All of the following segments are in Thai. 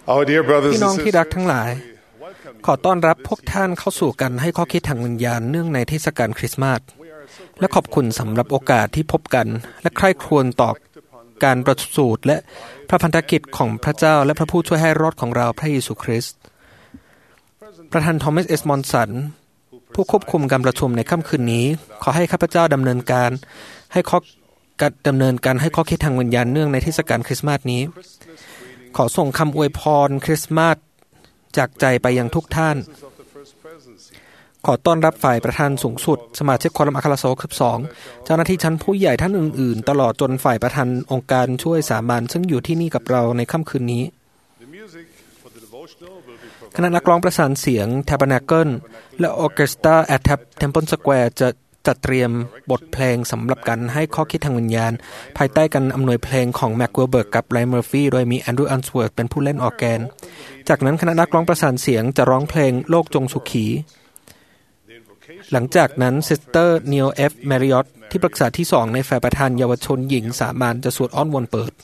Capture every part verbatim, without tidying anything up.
พี่น้องที่รักทั้งหลายขอต้อนรับพวกท่านเข้าสู่กันให้ข้อคิดทางวิญญาณเนื่องในเทศกาลคริสต์มาสและขอบคุณสำหรับโอกาสที่พบกันและใคร่ครวญต่อการประสูติและพระพันธกิจของพระเจ้าและพระผู้ช่วยให้รอดของเราพระเยซูคริสต์ประธานทอมัสเอสมอนสันผู้ควบคุมการประชุมในค่ำคืนนี้ขอให้ข้าพเจ้าดำเนินการให้ข้อการดำเนินการให้ข้อคิดทางวิญญาณเนื่องในเทศกาลคริสต์มาสนี้ขอส่งคำอวยพรคริสต์มาสจากใจไปยังทุกท่านขอต้อนรับฝ่ายประธานสูงสุดสมาชิกควอรัมอัครสาวกสิบสองเจ้าหน้าที่ชั้นผู้ใหญ่ท่านอื่นๆตลอดจนฝ่ายประธานองค์การช่วยสามัญซึ่งอยู่ที่นี่กับเราในค่ำคืนนี้คณะนักร้องประสานเสียง Tabernacle และ Orchestra at Temple Square จะจัดเตรียมบทเพลงสำหรับการให้ข้อคิดทางวิญญาณภายใต้การอำนวยเพลงของ Mac Wilberg กับ Ray Murphy โดยมี Andrew Answorth เป็นผู้เล่นออร์แกนจากนั้นคณะนักร้องประสานเสียงจะร้องเพลงโลกจงสุขีหลังจากนั้นซิสเตอร์ Neil F. Marriott ที่ปรึกษาที่สองในฝ่ายประธานเยาวชนหญิงสามัญจะสวดอ้อนวอนเปิด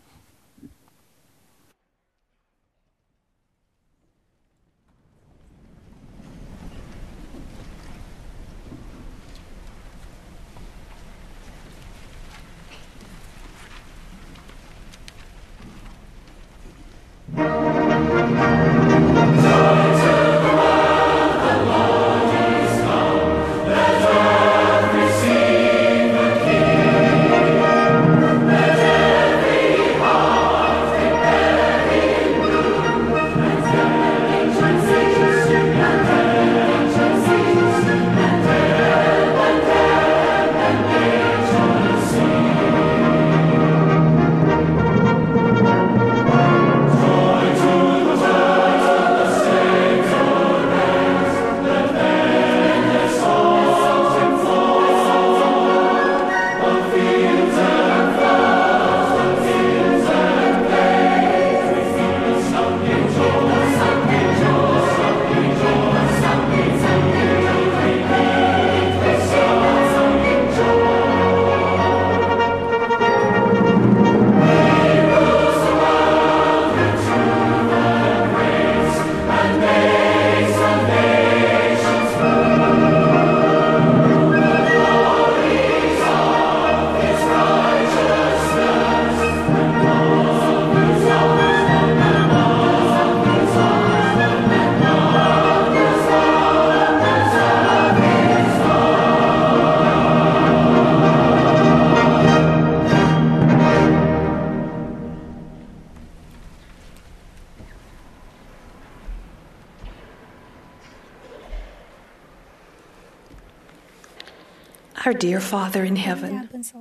Our dear Father in heaven,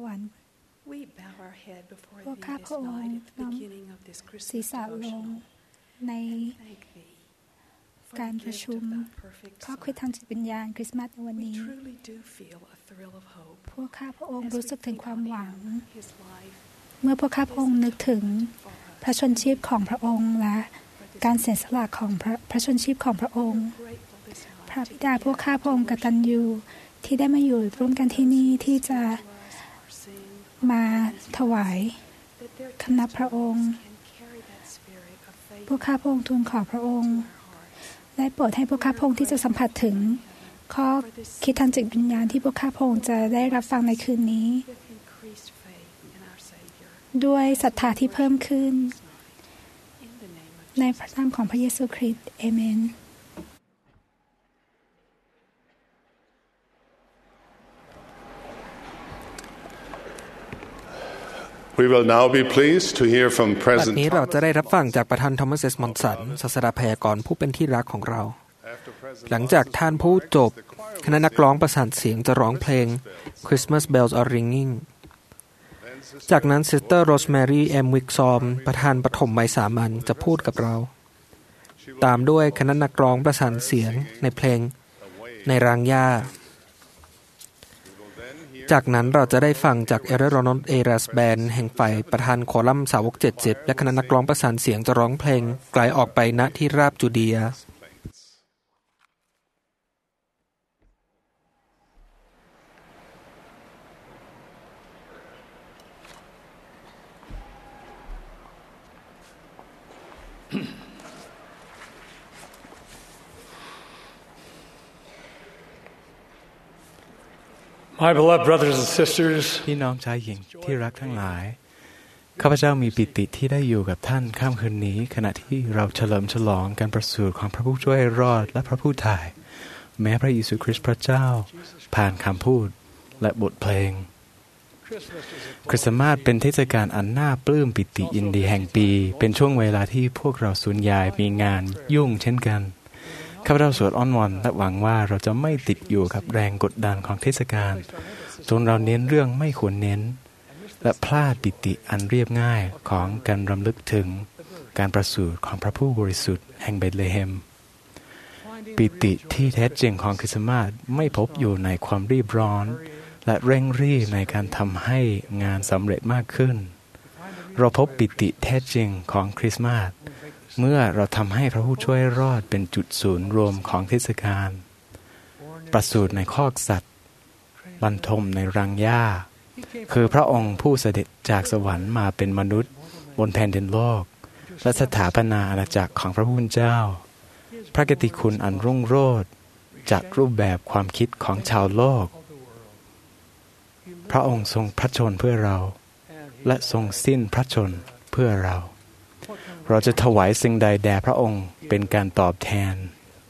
พวกข้าพระองค์น้อมศีรษะลงในการประชุมข้อคิดทางจิตวิญญาณคริสต์มาสในวันนี้พวกข้าพระองค์รู้สึกถึงความหวังเมื่อพวกข้าพระองค์นึกถึงพระชนชีพของพระองค์และการเสียสละของพระพระชนชีพของพระองค์พระบิดาพวกข้าพระองค์กตัญญูที่ได้มาอยู่ร่วมกันที่นี่ที่จะมาถวายคำนับพระองค์พวกข้าพระองค์ทูลขอพระองค์ได้โปรดให้พวกข้าพระองค์ที่จะสัมผัสถึงข้อคิดทางจิตวิญญาณที่พวกข้าพระองค์จะได้รับฟังในคืนนี้ด้วยศรัทธาที่เพิ่มขึ้นในพระนามของพระเยซูคริสต์เอเมน We will now be pleased to hear from บัด President นี้เราจะได้รับฟังจากประธานทอมัส เอส มอนสันศาสดาพยากรณ์ผู้เป็นที่รักของเราหลังจากท่านผู้จบคณะนักร้องประสานเสียงจะร้องเพลง Christmas Bells Are Ringing จากนั้นซิสเตอร์โรสแมรี่แอมวิกซอมประธานปฐมวัยสามัญจะพูดกับเราตามด้วยคณะนักร้องประสานเสียงในเพลงในรางหญ้าจากนั้นเราจะได้ฟังจากเอเรโรนอตเอรัสแบนแห่งฝ่ายประธานคอลัมน์สาวกเจ็ดสิบและคณะนักร้องประสานเสียงจะร้องเพลงไกลออกไปณที่ราบจูเดียบัด My beloved brothers and sisters, พี่น้องชายหญิงที่รักทั้งหลายข้าพเจ้ามีปิติที่ได้อยู่กับท่านค่ำคืนนี้ขณะที่เราเฉลิมฉลองการประสูติของพระผู้ช่วยให้รอดและพระผู้ถ่ายแม้พระเยซูคริสต์พระเจ้าผ่านคำพูดและบทเพลงคริสต์มาสเป็นเทศกาลอันน่าปลื้มปิติยินดีแห่งปีเป็นช่วงเวลาที่พวกเราสูญญายมีงานยุ่งเช่นกันข้าพเจ้าสวดอ้อนวอนและหวังว่าเราจะไม่ติดอยู่กับแรงกดดันของเทศกาลจนเราเน้นเรื่องไม่ควรเน้นและพลาดปิติอันเรียบง่ายของการรำลึกถึงการประสูติของพระผู้บริสุทธิ์แห่งเบธเลเฮมปิติที่แท้จริงของคริสต์มาสไม่พบอยู่ในความรีบร้อนและเร่งรีบในการทำให้งานสำเร็จมากขึ้นเราพบปิติแท้จริงของคริสต์มาสเมื่อเราทำให้พระผู้ช่วยรอดเป็นจุดศูนย์รวมของเทศกาลประสูติในคอกสัตว์บรรทมในรังหญ้าคือพระองค์ผู้เสด็จจากสวรรค์มาเป็นมนุษย์บนแผ่นดินโลกและสถาปนาอาณาจักรของพระผู้เป็นเจ้าพระกิตติคุณอันรุ่งโรจน์จากรูปแบบความคิดของชาวโลกพระองค์ทรงพระชนเพื่อเราและทรงสิ้นพระชนเพื่อเราเราจะถวายสิ่งใดแด่พระองค์เป็นการตอบแทน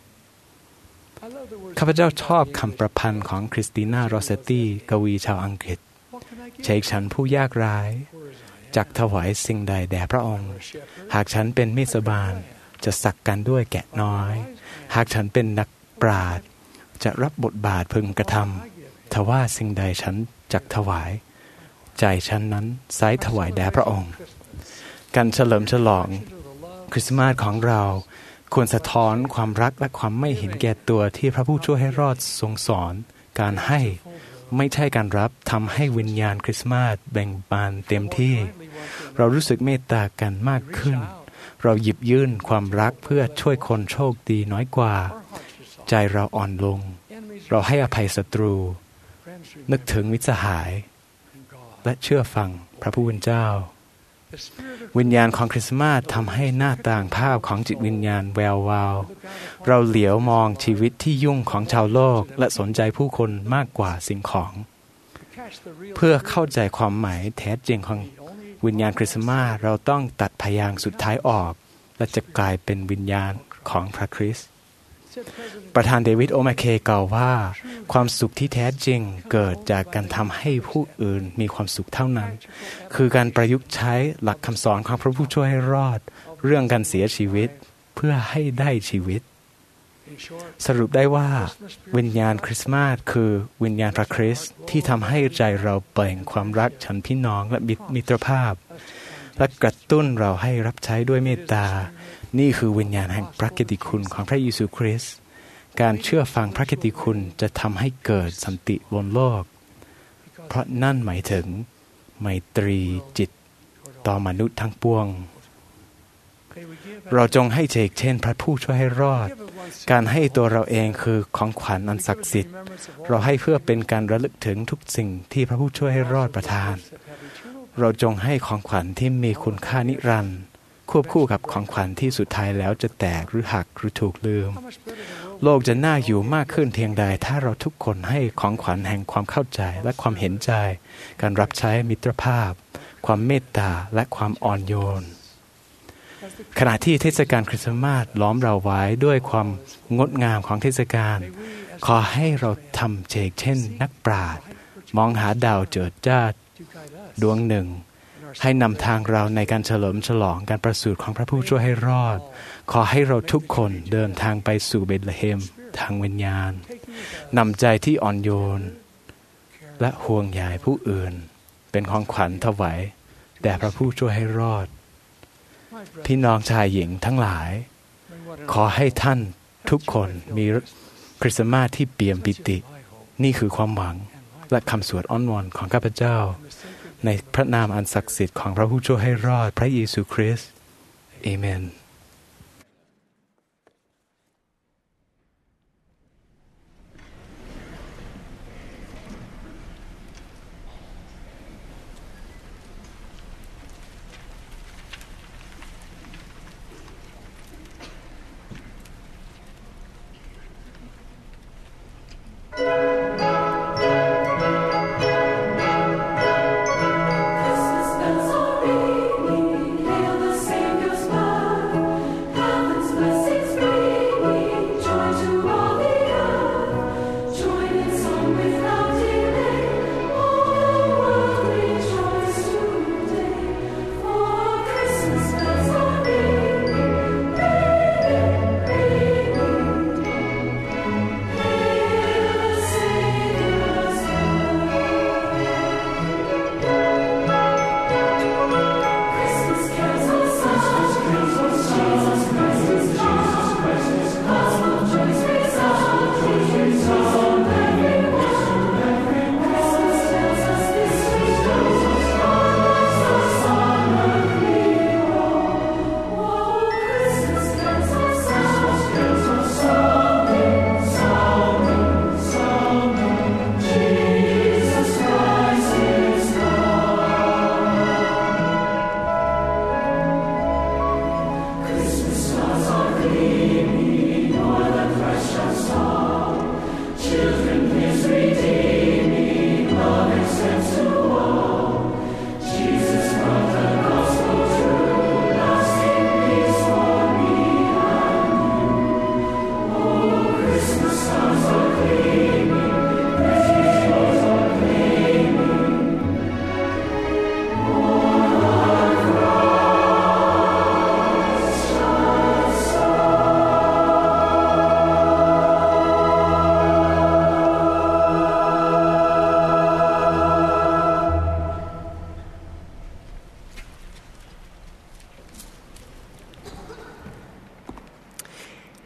ข้าพเจ้าชอบคำประพันธ์ของคริสติน่าโรเซตตี้กวีชาวอังกฤษเชกฉันผู้ยากไร้จักถวายสิ่งใดแด่พระองค์หากฉันเป็นมิสบาลจะสักกันด้วยแกะน้อยหากฉันเป็นนักปราชญ์จะรับบทบาทพึงกระทำทว่าสิ่งใดฉันจักถวายใจฉันนั้นไซถวายแด่พระองค์การเฉลิมฉลองคริสต์มาสของเราควรสะท้อนความรักและความไม่เห็นแก่ตัวที่พระผู้ช่วยให้รอดทรงสอนการให้ไม่ใช่การรับทำให้วิญญาณคริสต์มาสแบ่งบานเต็มที่เรารู้สึกเมตตากันมากขึ้นเราหยิบยื่นความรักเพื่อช่วยคนโชคดีน้อยกว่าใจเราอ่อนลงเราให้อภัยศัตรูนึกถึงมิตรสหายและเชื่อฟังพระผู้เป็นเจ้าวิญญาณของคริสต์มาสทำให้หน้าต่างภาพของจิตวิญญาณแวววาวเราเหลียวมองชีวิตที่ยุ่งของชาวโลกและสนใจผู้คนมากกว่าสิ่งของเพื่อเข้าใจความหมายแท้จริงของวิญญาณคริสต์มาสเราต้องตัดพยางค์สุดท้ายออกและจะกลายเป็นวิญญาณของพระคริสต์ประธานเดวิดโอมาเคกล่าวว่าความสุขที่แท้จริงเกิดจากการทำให้ผู้อื่นมีความสุขเท่านั้นคือการประยุกต์ใช้หลักคำสอนของพระผู้ช่วยให้รอดเรื่องการเสียชีวิตเพื่อให้ได้ชีวิตสรุปได้ว่าวิญญาณคริสต์มาสคือวิญญาณพระคริสต์ที่ทำให้ใจเราเปล่งความรักฉันพี่น้องและมิตรภาพและกระตุ้นเราให้รับใช้ด้วยเมตตานี่คือวิญญาณแห่งพระกิตติคุณของพระเยซูคริสต์การเชื่อฟังพระกิตติคุณจะทำให้เกิดสันติบนโลกเพราะนั่นหมายถึงไมตรีจิตต่อมนุษย์ทั้งปวงเราจงให้เชกเช่นพระผู้ช่วยให้รอดการให้ตัวเราเองคือของขวัญอันศักดิ์สิทธิ์เราให้เพื่อเป็นการระลึกถึงทุกสิ่งที่พระผู้ช่วยให้รอดประทานเราจงให้ของขวัญที่มีคุณค่านิรันดร์ควบคู่กับของขวัญที่สุดท้ายแล้วจะแตกหรือหักหรือถูกลืมโลกจะน่าอยู่มากขึ้นเพียงใดถ้าเราทุกคนให้ของขวัญแห่งความเข้าใจและความเห็นใจการรับใช้มิตรภาพความเมตตาและความอ่อนโยนขณะที่เทศกาลคริสต์มาสล้อมเราไว้ด้วยความงดงามของเทศกาลขอให้เราทำเชกเช่นนักปราชญ์มองหาดาวเจิดจ้าดวงหนึ่งให้นำทางเราในการเฉลิมฉลองการประสูติของพระผู้ช่วยให้รอดขอให้เราทุกคนเดินทางไปสู่เบธเลเฮมทางวิญญาณนำใจที่อ่อนโยนและห่วงใยผู้อื่นเป็นของขวัญถวายแด่พระผู้ช่วยให้รอดพี่น้องชายหญิงทั้งหลายขอให้ท่านทุกคนมีคริสต์มาสที่เปี่ยมปิตินี่คือความหวังและคำสวดอ้อนวอนของข้าพเจ้าในพระนามอันศักดิ์สิทธิ์ของพระผู้ช่วยให้รอดพระเยซูคริสต์เอเมน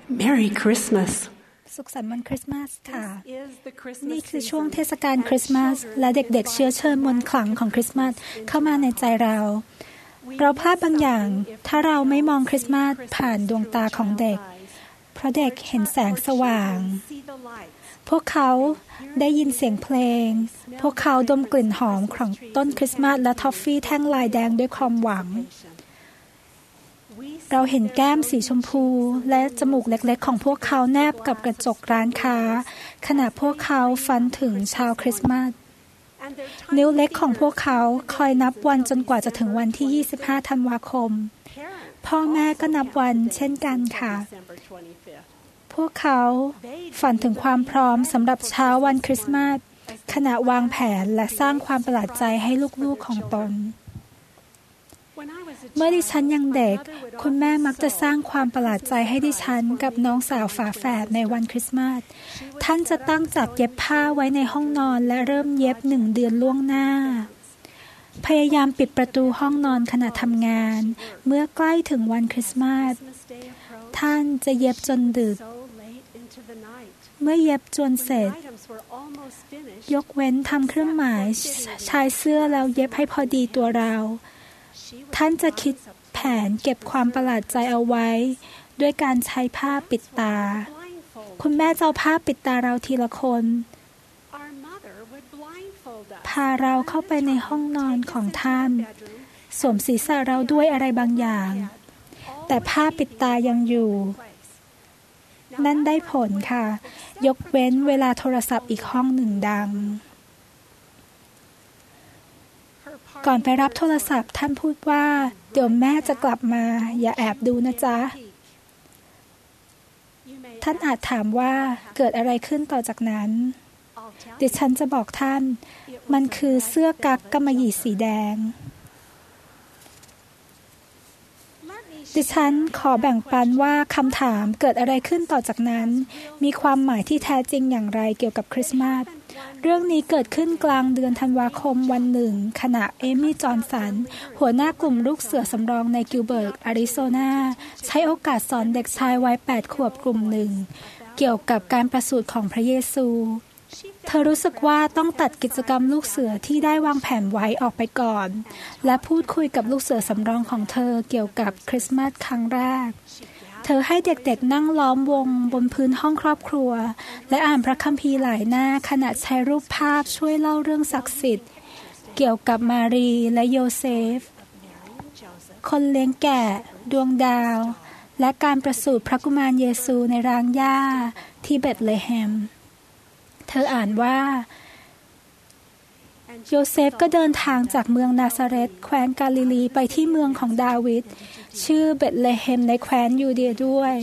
Merry Christmas. สุขสันต์วันคริสต์มาสค่ะนี่คือช่วงเทศกาลคริสต์มาสและเด็กๆเชื้อเชิญมนต์ขลังของคริสต์มาสเข้ามาในใจเราเราพลาดบางอย่างถ้าเราไม่มองคริสต์มาสผ่านดวงตาของเด็กเพราะเด็กเห็นแสงสว่างพวกเขาได้ยินเสียงเพลงพวกเขาดมกลิ่นหอมของต้นคริสต์มาสและทอฟฟี่แท่งลายแดงด้วยความหวังเราเห็นแก้มสีชมพูและจมูกเล็กๆของพวกเขาแนบกับกระจกร้านค้าขณะพวกเขาฝันถึงชาวคริสต์มาสนิ้วเล็กของพวกเขาคอยนับวันจนกว่าจะถึงวันที่ยี่สิบห้าธันวาคมพ่อแม่ก็นับวันเช่นกันค่ะพวกเขาฝันถึงความพร้อมสำหรับเช้าวันคริสต์มาสขณะวางแผนและสร้างความประหลาดใจให้ลูกๆของตนเมื่อดิฉันยังเด็กคุณแม่มักจะสร้างความประหลาดใจให้ดิฉันกับน้องสาวฝาแฝดในวันคริสต์มาสท่านจะตั้งจักรเย็บผ้าไว้ในห้องนอนและเริ่มเย็บหนึ่งเดือนล่วงหน้าพยายามปิดประตูห้องนอนขณะทำงานเมื่อใกล้ถึงวันคริสต์มาสท่านจะเย็บจนดึกเมื่อเย็บจนเสร็จยกเว้นทำเครื่องหมายชายเสื้อแล้วเย็บให้พอดีตัวเราท่านจะคิดแผนเก็บความประหลาดใจเอาไว้ด้วยการใช้ผ้าปิดตาคุณแม่จะเอาผ้าปิดตาเราทีละคนพาเราเข้าไปในห้องนอนของท่านสวมศีรษะเราด้วยอะไรบางอย่างแต่ผ้าปิดตายังอยู่นั่นได้ผลค่ะยกเว้นเวลาโทรศัพท์อีกห้องหนึ่งดังก่อนไปรับโทรศัพท์ท่านพูดว่าเดี๋ยวแม่จะกลับมาอย่าแอบดูนะจ๊ะท่านอาจถามว่าเกิดอะไรขึ้นต่อจากนั้นดิฉันจะบอกท่านมันคือเสื้อกั๊กกำมะหยี่สีแดงดิฉันขอแบ่งปันว่าคำถามเกิดอะไรขึ้นต่อจากนั้นมีความหมายที่แท้จริงอย่างไรเกี่ยวกับคริสต์มาสเรื่องนี้เกิดขึ้นกลางเดือนธันวาคมวันหนึ่งขณะเอมี่จอห์นสันหัวหน้ากลุ่มลูกเสือสำรองในกิลเบิร์กอาริโซนาใช้โอกาสสอนเด็กชายวัยแปดขวบกลุ่มหนึ่งเกี่ยวกับการประสูติของพระเยซูเธอรู้สึกว่าต้องตัดกิจกรรมลูกเสือที่ได้วางแผนไว้ออกไปก่อนและพูดคุยกับลูกเสือสำรองของเธอเกี่ยวกับคริสต์มาสครั้งแรกเธอให้เด็กๆนั่งล้อมวงบนพื้นห้องครอบครัวและอ่านพระคัมภีร์หลายหน้าขณะใช้รูปภาพช่วยเล่าเรื่องศักดิ์สิทธิ์เกี่ยวกับมารีและโยเซฟคนเลี้ยงแกะดวงดาวและการประสูติพระกุมารเยซูในรางหญ้าที่เบธเลเฮมเธออ่านว่าโยเซฟก็เดินทางจากเมืองนาซาเรตแคว้นกาลิลีไปที่เมืองของดาวิดชื่อเบธเลเฮมในแคว้นยูเดียด้วย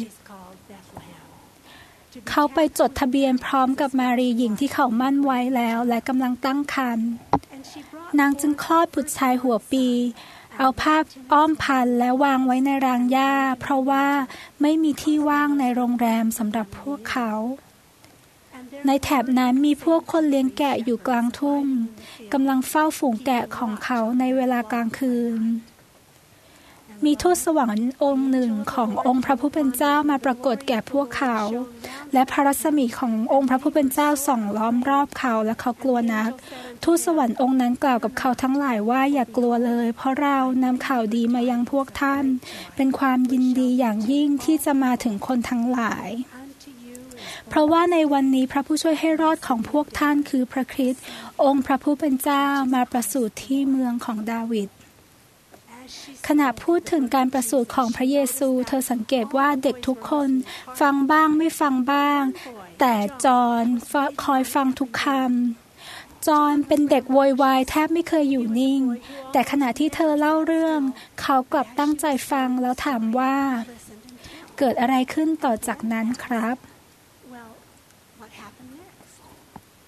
เขาไปจดทะเบียนพร้อมกับมารีหญิงที่เขามั่นไว้แล้วและกำลังตั้งครรภ์นางจึงคลอดบุตรชายหัวปีเอาผ้าอ้อมพันและวางไว้ในรางหญ้าเพราะว่าไม่มีที่ว่างในโรงแรมสำหรับพวกเขาในแถบนั้นมีพวกคนเลี้ยงแกะอยู่กลางทุ่งกำลังเฝ้าฝูงแกะของเขาในเวลากลางคืนมีทูตสวรรค์องค์หนึ่งขององค์พระผู้เป็นเจ้ามาปรากฏแก่พวกเขาและพระรัศมีขององค์พระผู้เป็นเจ้าส่องล้อมรอบเขาและเขากลัวนักทูตสวรรค์องค์นั้นกล่าวกับเขาทั้งหลายว่าอย่ากลัวเลยเพราะเรานำข่าวดีมายังพวกท่านเป็นความยินดีอย่างยิ่งที่จะมาถึงคนทั้งหลายเพราะว่าในวันนี้พระผู้ช่วยให้รอดของพวกท่านคือพระคริสต์องค์พระผู้เป็นเจ้ามาประสูติที่เมืองของดาวิดขณะพูดถึงการประสูติของพระเยซูเธอสังเกตว่าเด็กทุกคนฟังบ้างไม่ฟังบ้างแต่จอห์นคอยฟังทุกคำจอห์นเป็นเด็กโวยวายแทบไม่เคยอยู่นิ่งแต่ขณะที่เธอเล่าเรื่องเขากลับตั้งใจฟังแล้วถามว่าเกิดอะไรขึ้นต่อจากนั้นครับ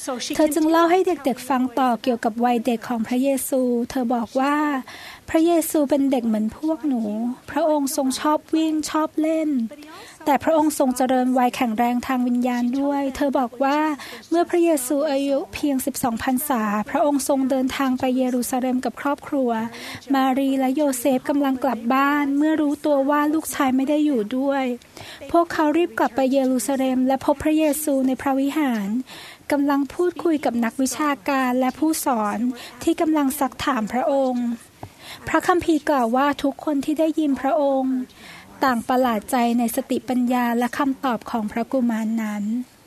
เธอจึงเล่าให้เด็กๆฟังต่อเกี่ยวกับวัยเด็กของพระเยซูเธอบอกว่าพระเยซูเป็นเด็กเหมือนพวกหนูพระองค์ทรงชอบวิ่งชอบเล่นแต่พระองค์ทรงเจริญวัยแข็งแรงทางวิญญาณด้วยเธอบอกว่าเมื่อพระเยซูอายุเพียงสิบสองพรรษาพระองค์ทรงเดินทางไปเยรูซาเล็มกับครอบครัวมารีและโยเซฟกำลังกลับบ้านเมื่อรู้ตัวว่าลูกชายไม่ได้อยู่ด้วยพวกเขารีบกลับไปเยรูซาเล็มและพบพระเยซูในพระวิหารกำลังพูดคุยกับนักวิชาการและผู้สอนที่กำลังซักถามพระองค์พระคัมภีร์กล่าวว่าทุกคนที่ได้ยินพระองค์ต่างประหลาดใจในสติปัญญาและคำตอบของพระกุมารนั้น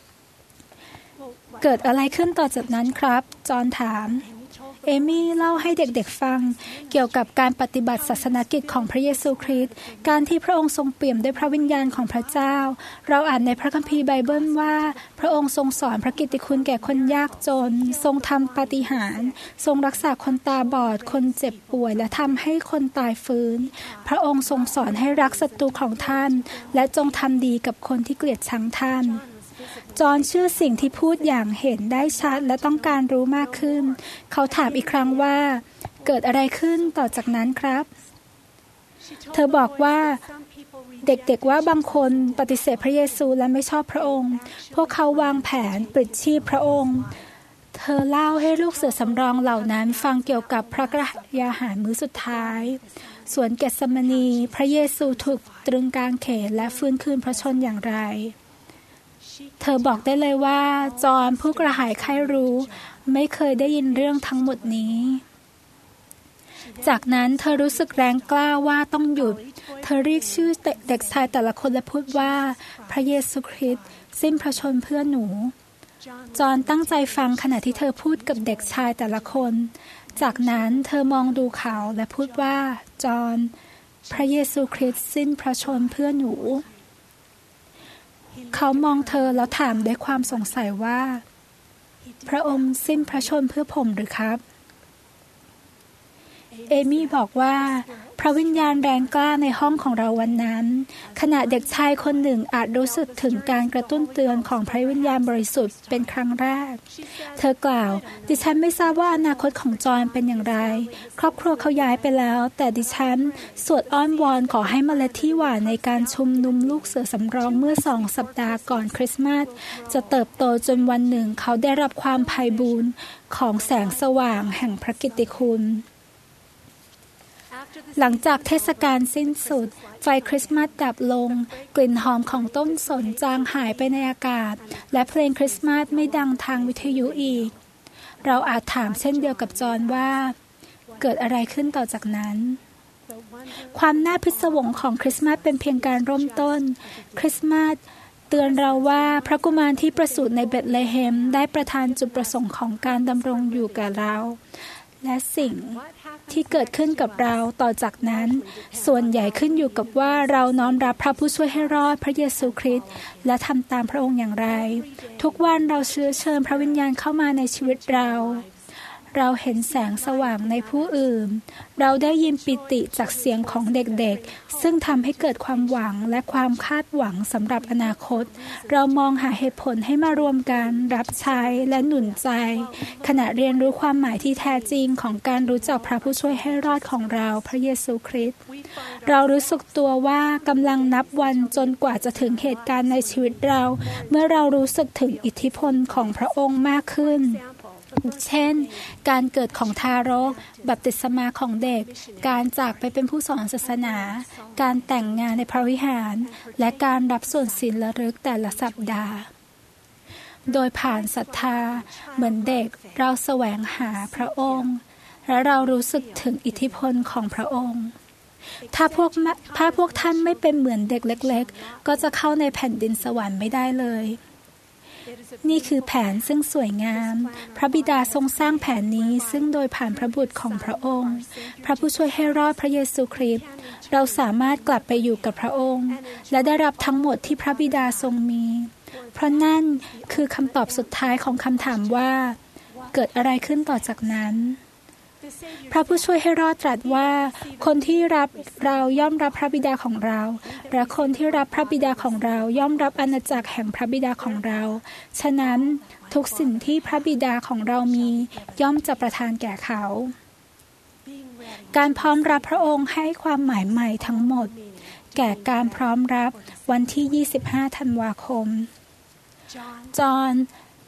เกิดอะไรขึ้นต่อจากนั้นครับจอห์นถามเอมี่เล่าให้เด็กๆฟังเกี่ยวกับการปฏิบัติศาสนกิจของพระเยซูคริสต์การที่พระองค์ทรงเปี่ยมด้วยพระวิญญาณของพระเจ้าเราอ่านในพระคัมภีร์ไบเบิลว่าพระองค์ทรงสอนพระกิตติคุณแก่คนยากจนทรงทำปาฏิหาริย์ทรงรักษาคนตาบอดคนเจ็บป่วยและทำให้คนตายฟื้นพระองค์ทรงสอนให้รักศัตรูของท่านและจงทำดีกับคนที่เกลียดชังท่านจอห์นเชื่อสิ่งที่พูดอย่างเห็นได้ชัดและต้องการรู้มากขึ้นเขาถามอีกครั้งว่าเกิดอะไรขึ้นต่อจากนั้นครับเธอบอกว่าเด็กๆว่าบางคนปฏิเสธพระเยซูและไม่ชอบพระองค์พวกเขาวางแผนปลิดชีพพระองค์เธอเล่าให้ลูกเสือสำรองเหล่านั้นฟังเกี่ยวกับพระกยาหารมื้อสุดท้ายสวนเกตเสมานีพระเยซูถูกตรึงกางเขนและฟื้นคืนพระชนอย่างไรเธอบอกได้เลยว่าจอห์นผู้กระหายใคร่รู้ไม่เคยได้ยินเรื่องทั้งหมดนี้จากนั้นเธอรู้สึกแรงกล้าว่าต้องหยุดเธอเรียกชื่อเด็กชายแต่ละคนและพูดว่าพระเยซูคริสต์สิ้นพระชนเพื่อหนูจอห์นตั้งใจฟังขณะที่เธอพูดกับเด็กชายแต่ละคนจากนั้นเธอมองดูเขาและพูดว่าจอห์นพระเยซูคริสต์สิ้นพระชนเพื่อหนูเขามองเธอแล้วถามด้วยความสงสัยว่าพระองค์สิ้นพระชนเพื่อผมหรือครับเอมี่บอกว่าพระวิญญาณแรงกล้าในห้องของเราวันนั้นขณะเด็กชายคนหนึ่งอาจรู้สึกถึงการกระตุ้นเตือนของพระวิญญาณบริสุทธิ์เป็นครั้งแรกเธอกล่าวดิฉันไม่ทราบว่าอนาคตของจอห์นเป็นอย่างไรครอบครัวเขาย้ายไปแล้วแต่ดิฉันสวดอ้อนวอนขอให้เมล็ดที่หว่านในการชุมนุมลูกเสือสำรองเมื่อสองสัปดาห์ก่อนคริสต์มาสจะเติบโตจนวันหนึ่งเขาได้รับความไพบูลย์ของแสงสว่างแห่งพระกิตติคุณหลังจากเทศกาลสิ้นสุดไฟคริสต์มาสดับลงกลิ่นหอมของต้นสนจางหายไปในอากาศและเพลงคริสต์มาสไม่ดังทางวิทยุอีกเราอาจถามเช่นเดียวกับจอห์นว่าเกิดอะไรขึ้นต่อจากนั้นความน่าพิศวงของคริสต์มาสเป็นเพียงการเริ่มต้นคริสต์มาสเตือนเราว่าพระกุมารที่ประสูติในเบธเลเฮมได้ประทานจุดประสงค์ของการดำรงอยู่กับเราและสิ่งที่เกิดขึ้นกับเราต่อจากนั้นส่วนใหญ่ขึ้นอยู่กับว่าเราน้อมรับพระผู้ช่วยให้รอดพระเยซูคริสต์และทำตามพระองค์อย่างไรทุกวันเราเชื้อเชิญพระวิญญาณเข้ามาในชีวิตเราเราเห็นแสงสว่างในผู้อื่นเราได้ยินปิติจากเสียงของเด็กๆซึ่งทำให้เกิดความหวังและความคาดหวังสำหรับอนาคตเรามองหาเหตุผลให้มารวมกันรับใช้และหนุนใจขณะเรียนรู้ความหมายที่แท้จริงของการรู้จักพระผู้ช่วยให้รอดของเราพระเยซูคริสต์เรารู้สึกตัวว่ากำลังนับวันจนกว่าจะถึงเหตุการณ์ในชีวิตเราเมื่อเรารู้สึกถึงอิทธิพลของพระองค์มากขึ้นเช่นการเกิดของทารกบัพติศมาของเด็กการจากไปเป็นผู้สอนศาสนาการแต่งงานในพระวิหารและการรับส่วนศีลระลึกแต่ละสัปดาห์โดยผ่านศรัทธาเหมือนเด็กเราแสวงหาพระองค์และเรารู้สึกถึงอิทธิพลของพระองค์ถ้าพวกถ้าพวกท่านไม่เป็นเหมือนเด็กเล็กๆก็จะเข้าในแผ่นดินสวรรค์ไม่ได้เลยนี่คือแผนซึ่งสวยงามพระบิดาทรงสร้างแผนนี้ซึ่งโดยผ่านพระบุตรของพระองค์พระผู้ช่วยให้รอดพระเยซูคริสต์เราสามารถกลับไปอยู่กับพระองค์และได้รับทั้งหมดที่พระบิดาทรงมีเพราะนั่นคือคำตอบสุดท้ายของคำถามว่าเกิดอะไรขึ้นต่อจากนั้นพระผู้ช่วยให้รอดตรัสว่าคนที่รับเราย่อมรับพระบิดาของเราและคนที่รับพระบิดาของเราย่อมรับอาณาจักรแห่งพระบิดาของเราฉะนั้นทุกสิ่งที่พระบิดาของเรามีย่อมจะประทานแก่เขาการพร้อมรับพระองค์ให้ความหมายใหม่ทั้งหมดแก่การพร้อมรับวันที่ยี่สิบห้าธันวาคมจอห์น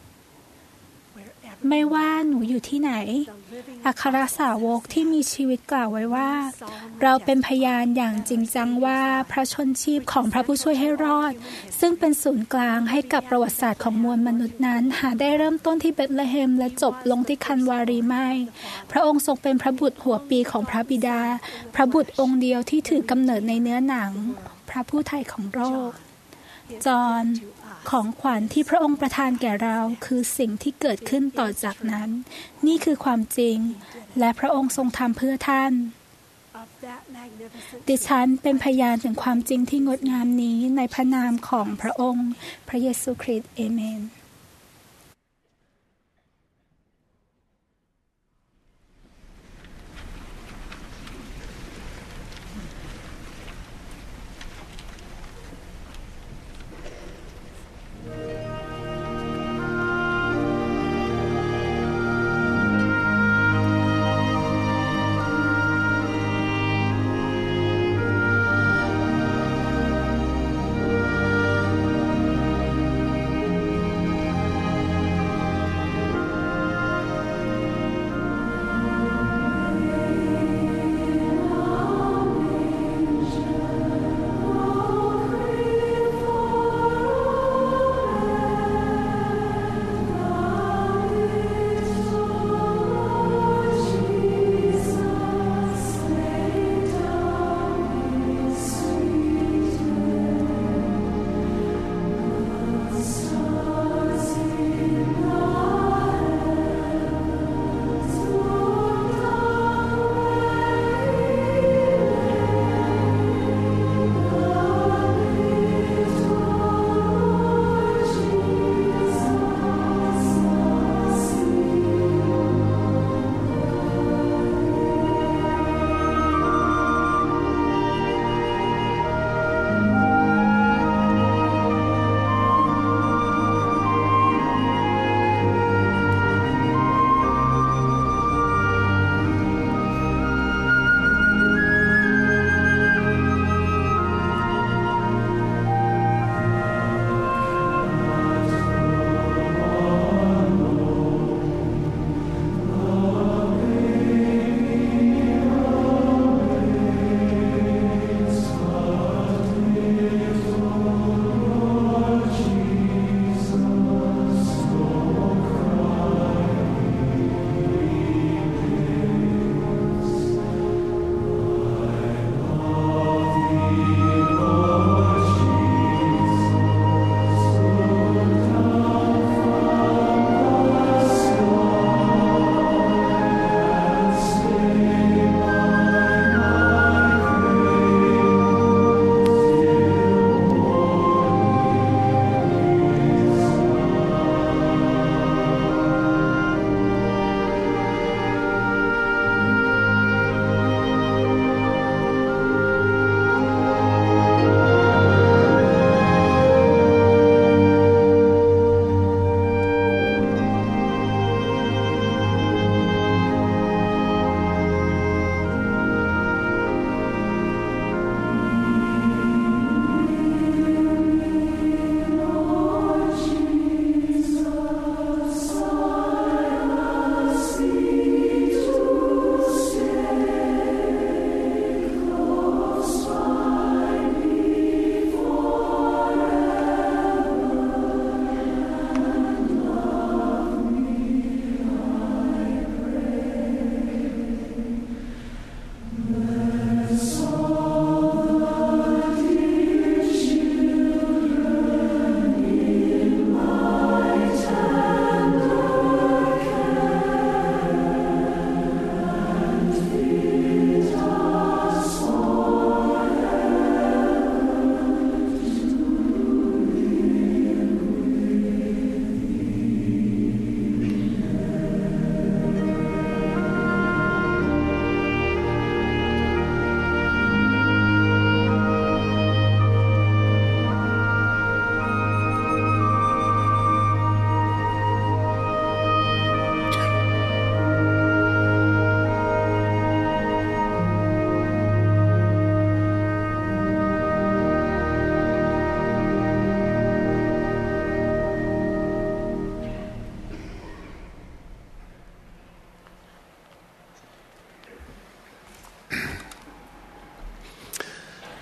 ไม่ว่าหนูอยู่ที่ไหนอัครสาวกที่มีชีวิตกล่าวไว้ว่าเราเป็นพยานอย่างจริงจังว่าพระชนชีพของพระผู้ช่วยให้รอดซึ่งเป็นศูนย์กลางให้กับประวัติศาสตร์ของมวลมนุษย์นั้นหาได้เริ่มต้นที่เบธเลเฮมและจบลงที่คันวารีไม่พระองค์ทรงเป็นพระบุตรหัวปีของพระบิดาพระบุตรองค์เดียวที่ถือกำเนิดในเนื้อหนังพระผู้ไถ่ของโลกจอห์นของขวัญที่พระองค์ประทานแก่เราคือสิ่งที่เกิดขึ้นต่อจากนั้นนี่คือความจริงและพระองค์ทรงทำเพื่อท่านดิฉันเป็นพยานถึงความจริงที่งดงามนี้ในพระนามของพระองค์พระเยซูคริสต์เอเมน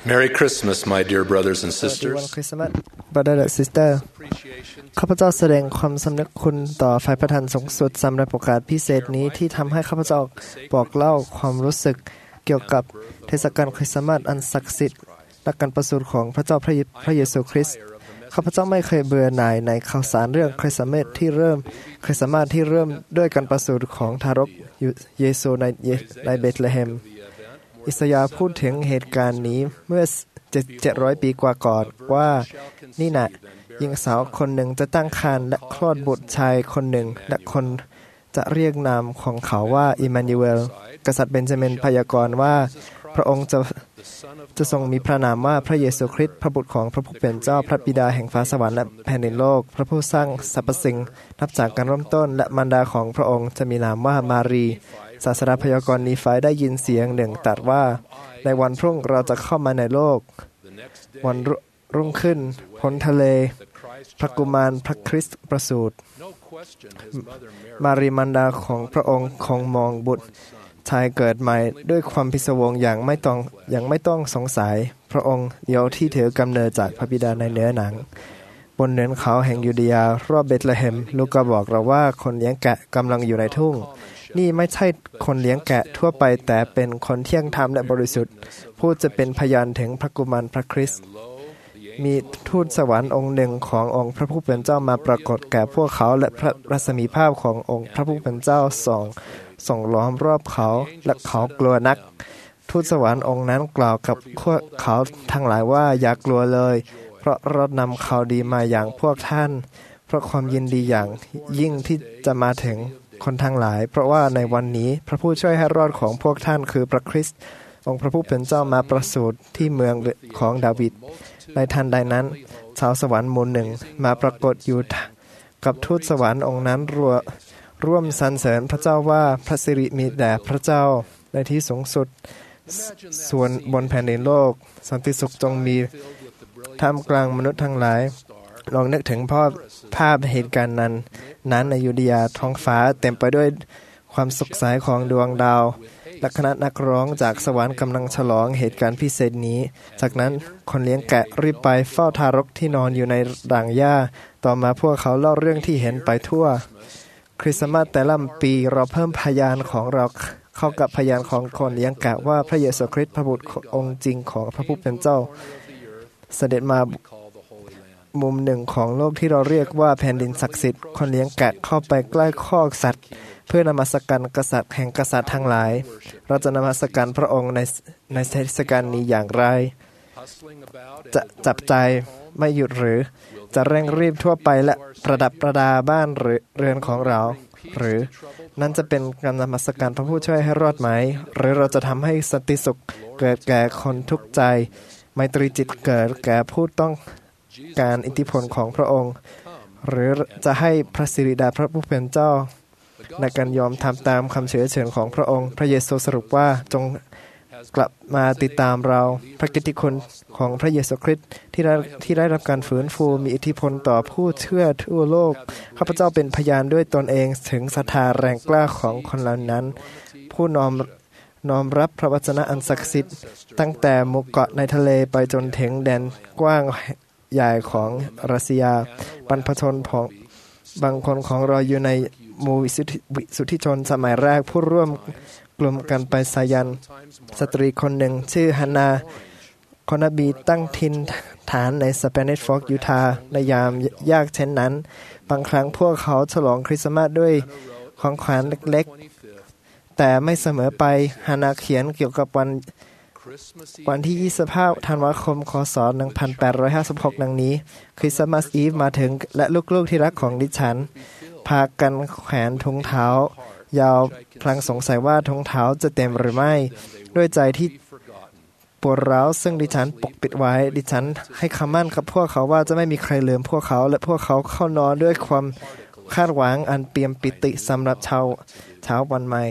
Merry Christmas, my dear brothers and สวัสดีวัน sisters. คริสต์มาส Brother and Sister ข้าพเจ้าแสดงความสำนึกคุณต่อฝ่ายประธานสูงสุดสำหรับโอกาสพิเศษนี้ที่ทำให้ข้าพเจ้าบอกเล่าความรู้สึกเกี่ยวกับเทศกาลคริสต์มาสอันศักดิ์สิทธิ์และการประสูติของพระเจ้าพระพระเยซูคริสต์ข้าพเจ้าไม่เคยเบื่อหน่ายในข่าวสารเรื่องคริสต์มาสที่เริ่มคริสต์มาสที่เริ่มด้วยการประสูติของทารกเยซูในในเบธเลเฮมอิสยาห์พูดถึงเหตุการณ์นี้เมื่อเจ็ดร้อยปีกว่าก่อนว่านี่น่ะหญิงสาวคนหนึ่งจะตั้งครรภ์และคลอดบุตรชายคนหนึ่งและคนจะเรียกนามของเขาว่าอิมมานูเอลกษัตริย์เบนจามินพยากรณ์ว่าพระองค์จะจะทรงมีพระนามว่าพระเยซูคริสต์พระบุตรของพระผู้เป็นเจ้าพระบิดาแห่งฟ้าสวรรค์และแผ่นดินโลกพระผู้สร้างสรรพสิ่งนับจากการเริ่มต้นและมารดาของพระองค์จะมีนามว่ามารีศาสดาพยากรณ์นีฟายได้ยินเสียงหนึ่งตรัสว่าในวันพรุ่งเราจะเข้ามาในโลกวันรุ่งขึ้นพ้นทะเลพระกุมารพระคริสต์ประสูติมารีมารดาของพระองค์คงมองบุตรชายเกิดใหม่ด้วยความพิศวงอย่างไม่ต้องอย่างไม่ต้องสงสัยพระองค์เดียวที่ถือกำเนิดจากพระบิดาในเนื้อหนังบนเนินเขาแห่งยูเดียรอบเบธเลเฮมลูกาบอกเราว่าคนเลี้ยงแกะกำลังอยู่ในทุ่งนี่ไม่ใช่คนเลี้ยงแกะทั่วไปแต่เป็นคนเที่ยงธรรมและบริสุทธิ์ผู้จะเป็นพยานถึงพระกุมารพระคริสต์มีทูตสวรรค์องค์หนึ่งขององค์พระผู้เป็นเจ้ามาปรากฏแก่พวกเขาและพระรัศมีภาพขององค์พระผู้เป็นเจ้าส่องส่องล้อมรอบเขาและเขากลัวนักทูตสวรรค์องค์นั้นกล่าวกับพวกเขาทั้งหลายว่าอย่ากลัวเลยเพราะเรานำข่าวดีมาอย่างพวกท่านเพราะความยินดีอย่างยิ่งที่จะมาถึงคนทั้งหลายเพราะว่าในวันนี้พระผู้ช่วยให้รอดของพวกท่านคือพระคริสต์องค์พระผู้เป็นเจ้ามาประสูติที่เมืองของดาวิดในทันใดนั้นชาวสวรรค์หมู่หนึ่งมาปรากฏอยู่กับทูตสวรรค์องค์นั้นรัวร่วมสรรเสริญพระเจ้าว่าพระสิริมีแด่พระเจ้าในที่สูงสุดส่วนบนแผ่นดินโลกสันติสุขจงมีท่ามกลางมนุษย์ทั้งหลายลองนึกถึงภาพภาพเหตุการณ์นั้นนั้นในยูเดียท้องฟ้าเต็มไปด้วยความสุขใสของดวงดาวและคณะนักร้องจากสวรรค์กำลังฉลองเหตุการณ์พิเศษนี้จากนั้นคนเลี้ยงแกะรีบไปเฝ้าทารกที่นอนอยู่ในด่างหญ้าต่อมาพวกเขาเล่าเรื่องที่เห็นไปทั่วคริสต์มาสแต่ละปีเราเพิ่มพยานของเราเข้ากับพยานของคนเลี้ยงแกะว่าพระเยซูคริสต์พระบุตรองค์จริงของพระผู้เป็นเจ้าเสด็จมามุมหนึ่งของโลกที่เราเรียกว่าแผ่นดินศักดิ์สิทธิ์คนเลี้ยงแกะเข้าไปใกล้คอกสัตว์เพื่อนมัสการกษัตริย์แห่งกษัตริย์ทั้งหลายเราจะนมัสการพระองค์ในในเทศกาลนี้อย่างไรจะจับใจไม่หยุดหรือจะเร่งรีบทั่วไปและประดับประดาบ้านหรือเรือนของเราหรือนั่นจะเป็นการนมัสการพระผู้ช่วยให้รอดไหมหรือเราจะทำให้สันติสุขเกิดแก่คนทุกข์ใจไมตรีจิตเกิดแก่ผู้ต้องการอิทธิพลของพระองค์หรือจะให้พระสิริดาพระผู้เป็นเจ้าในการยอมทำตามคำเชื้อเชิญของพระองค์พระเยซูสรุปว่าจงกลับมาติดตามเราพระกิตติคุณของพระเยซูคริสต์ที่ได้ที่ได้รับการฟื้นฟูมีอิทธิพลต่อผู้เชื่อทั่วโลกข้าพเจ้าเป็นพยานด้วยตนเองถึงศรัทธาแรงกล้าของคนเหล่านั้นผู้น้อมน้อมรับพระวจนะอันศักดิ์สิทธิ์ตั้งแต่หมู่เกาะในทะเลไปจนถึงแดนกว้างใหญ่ของรัสเซียบรรพชนของบางคนของเราอยู่ในหมู่วิสุทธิชนสมัยแรกผู้ร่วมกลุ่มกันไปสายันสตรีคนหนึ่งชื่อฮันนาคอนบีตั้งถิ่นฐานในสเปนิชฟอร์กยูทาห์ในยามยากเช่นนั้นบางครั้งพวกเขาฉลองคริสต์มาสด้วยของขวัญเล็กๆแต่ไม่เสมอไปฮันนาเขียนเกี่ยวกับวันวันที่ยี่สิบห้าธันวาคมคศหนึ่งพันแปดร้อยห้าสิบหกดังนี้คริสต์มาสอีฟมาถึงและลูกๆที่รักของดิฉันพากันแขวนถุงเท้ายาวพลางสงสัยว่าถุงเท้าจะเต็มหรือไม่ด้วยใจที่ปวดร้าวซึ่งดิฉันปกปิดไว้ดิฉันให้คำมั่นกับพวกเขาว่าจะไม่มีใครลืมพวกเขาและพวกเขาเข้านอนด้วยความคาดหวังอันเปี่ยมปิติสำหรับเช้าเช้าวันใหม่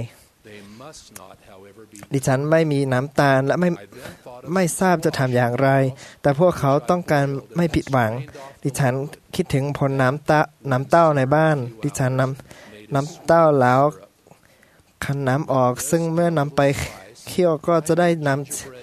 ดิฉันไม่มีน้ำตาลและไม่ไม่ทราบจะทำอย่างไรแต่พวกเขาต้องการไม่ผิดหวังดิฉันคิดถึงผลน้ำตาน้ำเต้าในบ้านดิฉันนำน้ำเต้าแล้วคั้นน้ำออกซึ่งเมื่อนำไปเคี่ยวก็จะได้น้ำ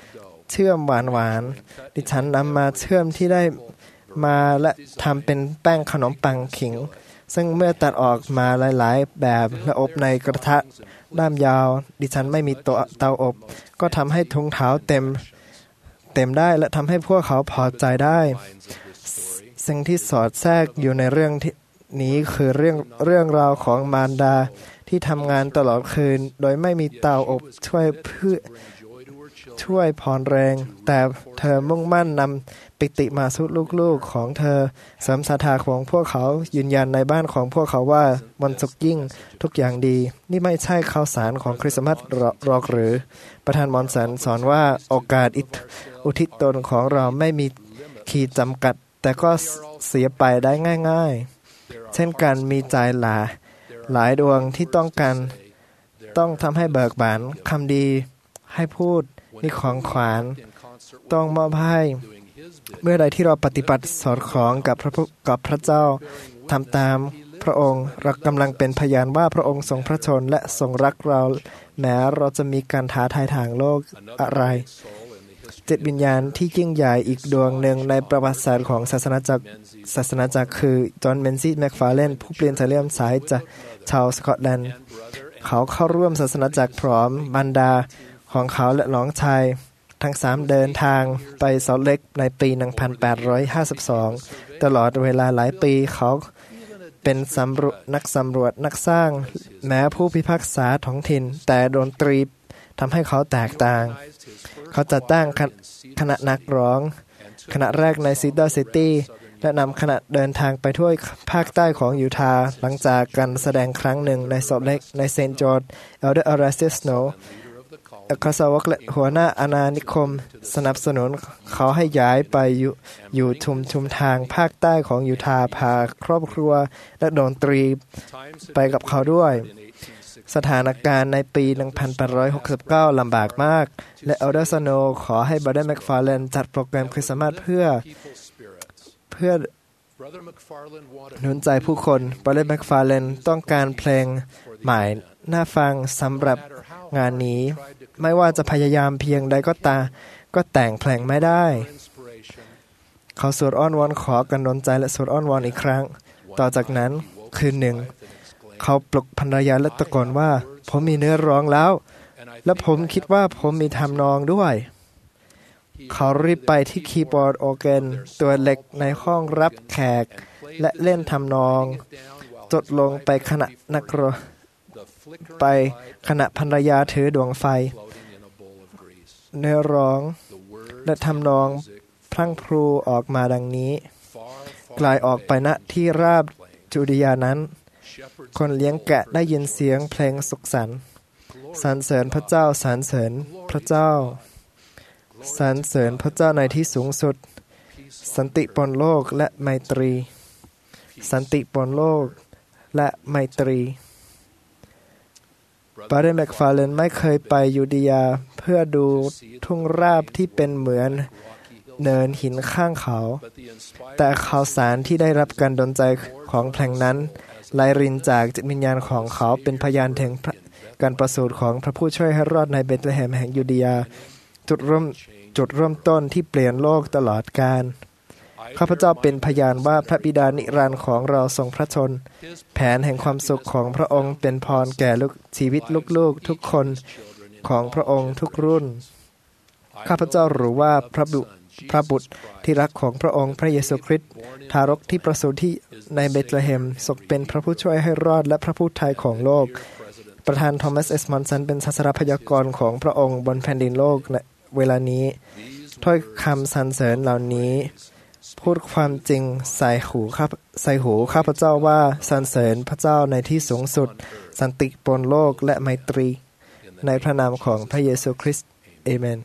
เชื่อมหวานๆดิฉันนำมาเชื่อมที่ได้มาและทำเป็นแป้งขนมปังขิงซึ่งเมื่อตัดออกมาหลายๆแบบและอบในกระทะด้ามยาวดิฉันไม่มีตัวเตาอบก็ทำให้ถุงเท้าเต็มเต็มได้และทำให้พวกเขาพอใจได้สิ่งที่สอดแทรกอยู่ในเรื่องนี้คือเรื่องเรื่องราวของมารดาที่ทำงานตลอดคืนโดยไม่มีเตาอบช่วยเพื่อช่วยผ่อนแรงแต่เธอมุ่งมั่นนำปิติมาสู่ลูกๆของเธอเสริมศรัทธาของพวกเขายืนยันในบ้านของพวกเขาว่ามันสุขยิ่งทุกอย่างดีนี่ไม่ใช่ข่าวสารของคริสต์มาสหรอกหรือประธานมอนสันสอนว่าโอกาสอุทิศตนของเราไม่มีขีดจำกัดแต่ก็เสียไปได้ง่ายๆเช่นกันมีใจหลาหลายดวงที่ต้องการต้องทำให้เบิกบานคำดีให้พูดมีของขวัญต้องมอบให้เมื่อใดที่เราปฏิบัติสอดคล้องกับพระกับพระเจ้าทำตามพระองค์เรากำลังเป็นพยานว่าพระองค์ทรงพระชนและทรงรักเราแม้เราจะมีการท้าทายทางโลกอะไรจิตวิญญาณที่ยิ่งใหญ่อีกดวงหนึ่งในประวัติศาสตร์ของศาสนาจักรศาสนาจักรคือจอห์นเมนซีแมคฟาร์เลนผู้เปลี่ยนสายเลื่อมสายจากชาวสกอตแลนด์เขาเข้าร่วมศาสนาจักรพร้อมบรรดาของเขาและน้องชายทั้งสามเดินทางไปซอลต์เลคในปี หนึ่งพันแปดร้อยห้าสิบสอง ตลอดเวลาหลายปีเขาเป็นสำรวจนักสำรวจนักสร้างแม้ผู้พิพากษาท้องถิ่นแต่ดนตรีทำให้เขาแตกต่างเขาจัดตั้งคณะนักร้องคณะแรกในซิดนีย์ซิตี้และนำคณะเดินทางไปทั่วภาคใต้ของยูทาห์หลังจากการแสดงครั้งหนึ่งในซอลต์เลคในเซนต์จอร์จเอลเดอร์อาราสติสโนอัครสาวกและหัวหน้าอาณานิคมสนับสนุนเขาให้ย้ายไปอยู่อยู่ชุมชุมทางภาคใต้ของยูทาห์พาครอบครัวและดนตรีไปกับเขาด้วยสถานการณ์ในปี หนึ่งพันแปดร้อยหกสิบเก้า ลำบากมากและเอลเดอร์สโนว์ขอให้บรัดเดอร์แมคฟาร์เลนจัดโปรแกรมคริสต์มาสเพื่อเพื่อหนุนใจผู้คนบรัดเดอร์แมคฟาร์เลนต้องการเพลงใหม่น่าฟังสำหรับงานนี้ไม่ว่าจะพยายามเพียงใดก็ตามก็แต่งเพลงไม่ได้เขาสวดอ้อนวอนขอกันดลใจและสวดอ้อนวอนอีกครั้งต่อจากนั้นคืนหนึ่งเขาปลุกภรรยาและตะโกนว่าผมมีเนื้อร้องแล้วและผมคิดว่าผมมีทำนองด้วยเขารีบไปที่คีย์บอร์ดออร์แกนตัวเล็กในห้องรับแขกและเล่นทำนองจดลงไปขณะนักร้องไปขณะภรรยาถือดวงไฟเนื้อร้องและทำนองพลั่งพลูออกมาดังนี้กลายออกไปณที่ราบจูดียานั้นคนเลี้ยงแกะได้ยินเสียงเพลงสุขสันต์สรรเสริญพระเจ้าสรรเสริญพระเจ้าสรรเสริญพระเจ้าในที่สูงสุดสันติบนโลกและไมตรีสันติบนโลกและไมตรีบรัดเดอร์แมคฟาร์เลนไม่เคยไปยูเดียเพื่อดูทุ่งราบที่เป็นเหมือนเนินหินข้างเขาแต่ข่าวสารที่ได้รับการดลใจของเพลงนั้นไหลรินจากจิตวิญญาณของเขาเป็นพยานถึงการประสูติของพระผู้ช่วยให้รอดในเบธเลเฮมแห่งยูเดียจุดเริ่มจุดเริ่มต้นที่เปลี่ยนโลกตลอดกาลข้าพเจ้าเป็นพยานว่าพระบิดานิรันดร์ของเราทรงพระชนแผนแห่งความสุขของพระองค์เป็นพรแก่ลูกชีวิตลูกๆทุกคนของพระองค์ทุกรุ่นข้าพเจ้ารู้ว่าพระบุพระบุตรที่รักของพระองค์พระเยซูคริสต์ทารกที่ประสูติที่ในเบธเลเฮมทรงเป็นพระผู้ช่วยให้รอดและพระผู้ไถ่ของโลกประธานทอมัสเอสมอนสันเป็นศาสนาพยากรณ์ของพระองค์บนแผ่นดินโลกในเวลานี้ถ้อยคำสรรเสริญเหล่านี้พูดความจริงใส่หูข้าใส่หูข้าพเจ้าว่าสรรเสริญพระเจ้าในที่สูงสุดสันติบนโลกและไมตรีในพระนามของพระเยซูคริสต์เอเมน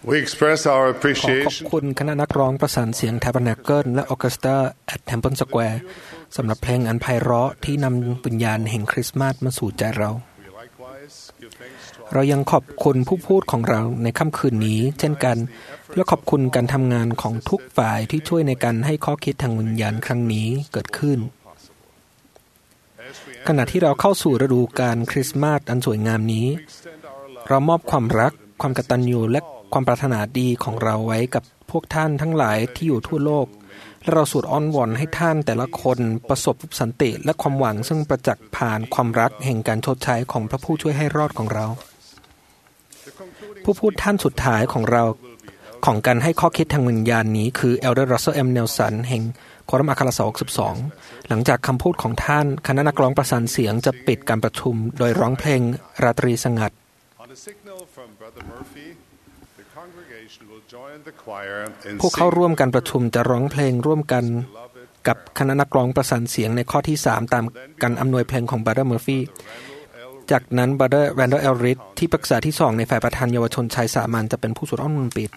We express our ขอขอบ appreciation คุณคณะนักร้องประสานเสียง Tabernacle และ Orchestra at Temple Square สำหรับเพลงอันไพเราะที่นำวิญญาณแห่งคริสต์มาสมาสู่ใจเรา เรายังขอบคุณผู้พูดของเราในค่ำคืนนี้เช่นกันและขอบคุณการทำงานของทุกฝ่ายที่ช่วยในการให้ข้อคิดทางวิญญาณครั้งนี้เกิดขึ้นขณะที่เราเข้าสู่ฤดูกาลคริสต์มาสอันสวยงามนี้เรามอบความรักความกตัญญูและความปรารถนาดีของเราไว้กับพวกท่านทั้งหลายที่อยู่ทั่วโลกและเราสูดอ้อนวอนให้ท่านแต่ละคนประสบสันติและความหวังซึ่งประจักษ์ผ่านความรักแห่งการชดใช้ของพระผู้ช่วยให้รอดของเราผู้พูดท่านสุดท้ายของเราของการให้ข้อคิดทางวิญญาณนี้คือ Elder Russell M. Nelson แห่งคอรัมอัครสาวกสิบสองหลังจากคำพูดของท่านคณะนักร้องประสานเสียงจะปิดการประชุมโดยร้องเพลงราตรีสงัดผู้เข้าร่วมการประชุมจะร้องเพลงร่วมกันกับคณะนักร้องประสานเสียงในข้อที่สามตามการอำนวยเพลงของ Brother Murphy จากนั้น Brother Randall L. Reed ที่ปรึกษาที่สองในฝ่ายประธานเยาวชนชายสามัญจะเป็นผู้สวดอ้อนมนต์ปิด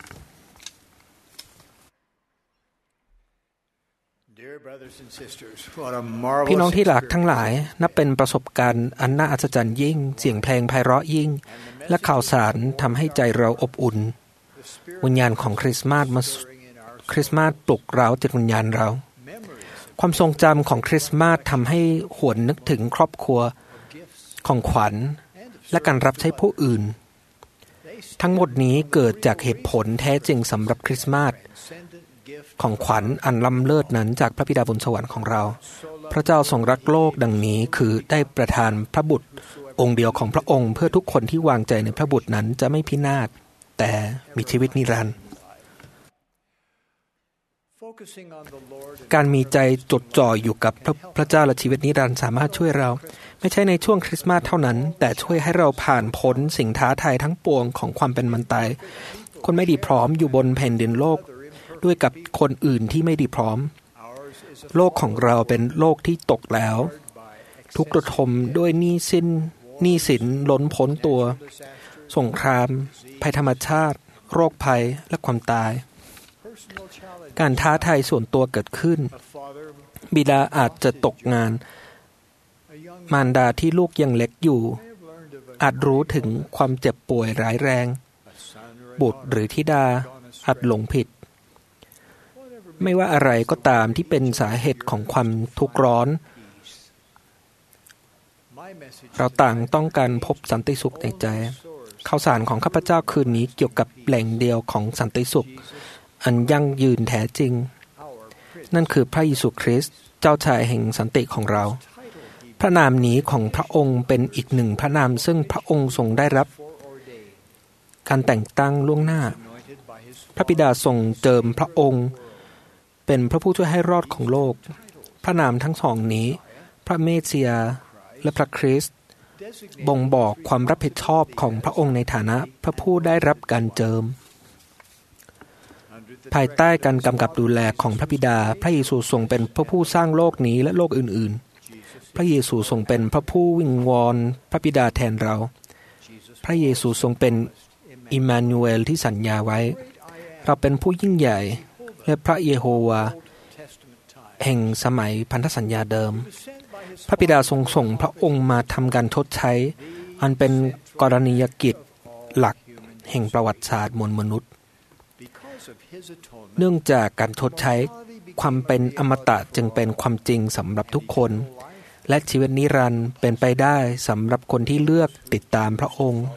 พี่น้องที่รักทั้งหลายนับเป็นประสบการณ์อันน่าอัศจรรย์ยิ่งเสียงเพลงไพเราะยิ่งและข่าวสารทำให้ใจเราอบอุ่นวิญญาณของคริสต์มาสมาคริสต์มาสปลุกเร้าจิตวิญญาณเราความทรงจำของคริสต์มาสทำให้หวนนึกถึงครอบครัวของขวัญและการรับใช้ผู้อื่นทั้งหมดนี้เกิดจากเหตุผลแท้จริงสำหรับคริสต์มาสของขวัญอันล้ำเลิศนั้นจากพระบิดาบนสวรรค์ของเราพระเจ้าทรงรักโลกดังนี้คือได้ประทานพระบุตรองค์เดียวของพระองค์เพื่อทุกคนที่วางใจในพระบุตรนั้นจะไม่พินาศแต่มีชีวิตนิรันดร์การมีใจจดจ่ออยู่กับพระพระเจ้าและชีวิตนิรันดร์สามารถช่วยเราไม่ใช่ในช่วงคริสต์มาสเท่านั้นแต่ช่วยให้เราผ่านพ้นสิ่งท้าทายทั้งปวงของความเป็นมันตายคนไม่ดีพร้อมอยู่บนแผ่นดินโลกด้วยกับคนอื่นที่ไม่ดีพร้อมโลกของเราเป็นโลกที่ตกแล้วทุกข์ระทมด้วยหนี้สินหนี้สินล้นพ้นตัวสงครามภัยธรรมชาติโรคภัยและความตายการท้าทายส่วนตัวเกิดขึ้นบิดาอาจจะตกงานมารดาที่ลูกยังเล็กอยู่อาจรู้ถึงความเจ็บป่วยร้ายแรงบุตรหรือธิดาอาจหลงผิดไม่ว่าอะไรก็ตามที่เป็นสาเหตุของความทุกข์ร้อนเราต่างต้องการพบสันติสุขในใจข่าวสารของข้าพเจ้าคืนนี้เกี่ยวกับแหล่งเดียวของสันติสุขอันยั่งยืนแท้จริงนั่นคือพระเยซูคริสต์เจ้าชายแห่งสันติของเราพระนามนี้ของพระองค์เป็นอีกหนึ่งพระนามซึ่งพระองค์ทรงได้รับการแต่งตั้งล่วงหน้าพระบิดาทรงเจิมพระองค์เป็นพระผู้ช่วยให้รอดของโลกพระนามทั้งสองนี้พระเมสสิยาและพระคริสต์บ่งบอกความรับผิดชอบของพระองค์ในฐานะพระผู้ได้รับการเจิมภายใต้การกำกับดูแลของพระบิดาพระเยซูทรงเป็นพระผู้สร้างโลกนี้และโลกอื่นๆพระเยซูทรงเป็นพระผู้วิงวอนพระบิดาแทนเราพระเยซูทรงเป็นอิมมานูเอลที่สัญญาไว้เราเป็นผู้ยิ่งใหญ่และพระเยโฮวาแห่งสมัยพันธสัญญาเดิมพระบิดาทรงส่งพระองค์มาทำการชดใช้อันเป็นกรณียกิจหลักแห่งประวัติศาสตร์มวลมนุษย์เนื่องจากการชดใช้ความเป็นอมตะจึงเป็นความจริงสำหรับทุกคนและชีวิตนิรันดร์เป็นไปได้สำหรับคนที่เลือกติดตามพระองค์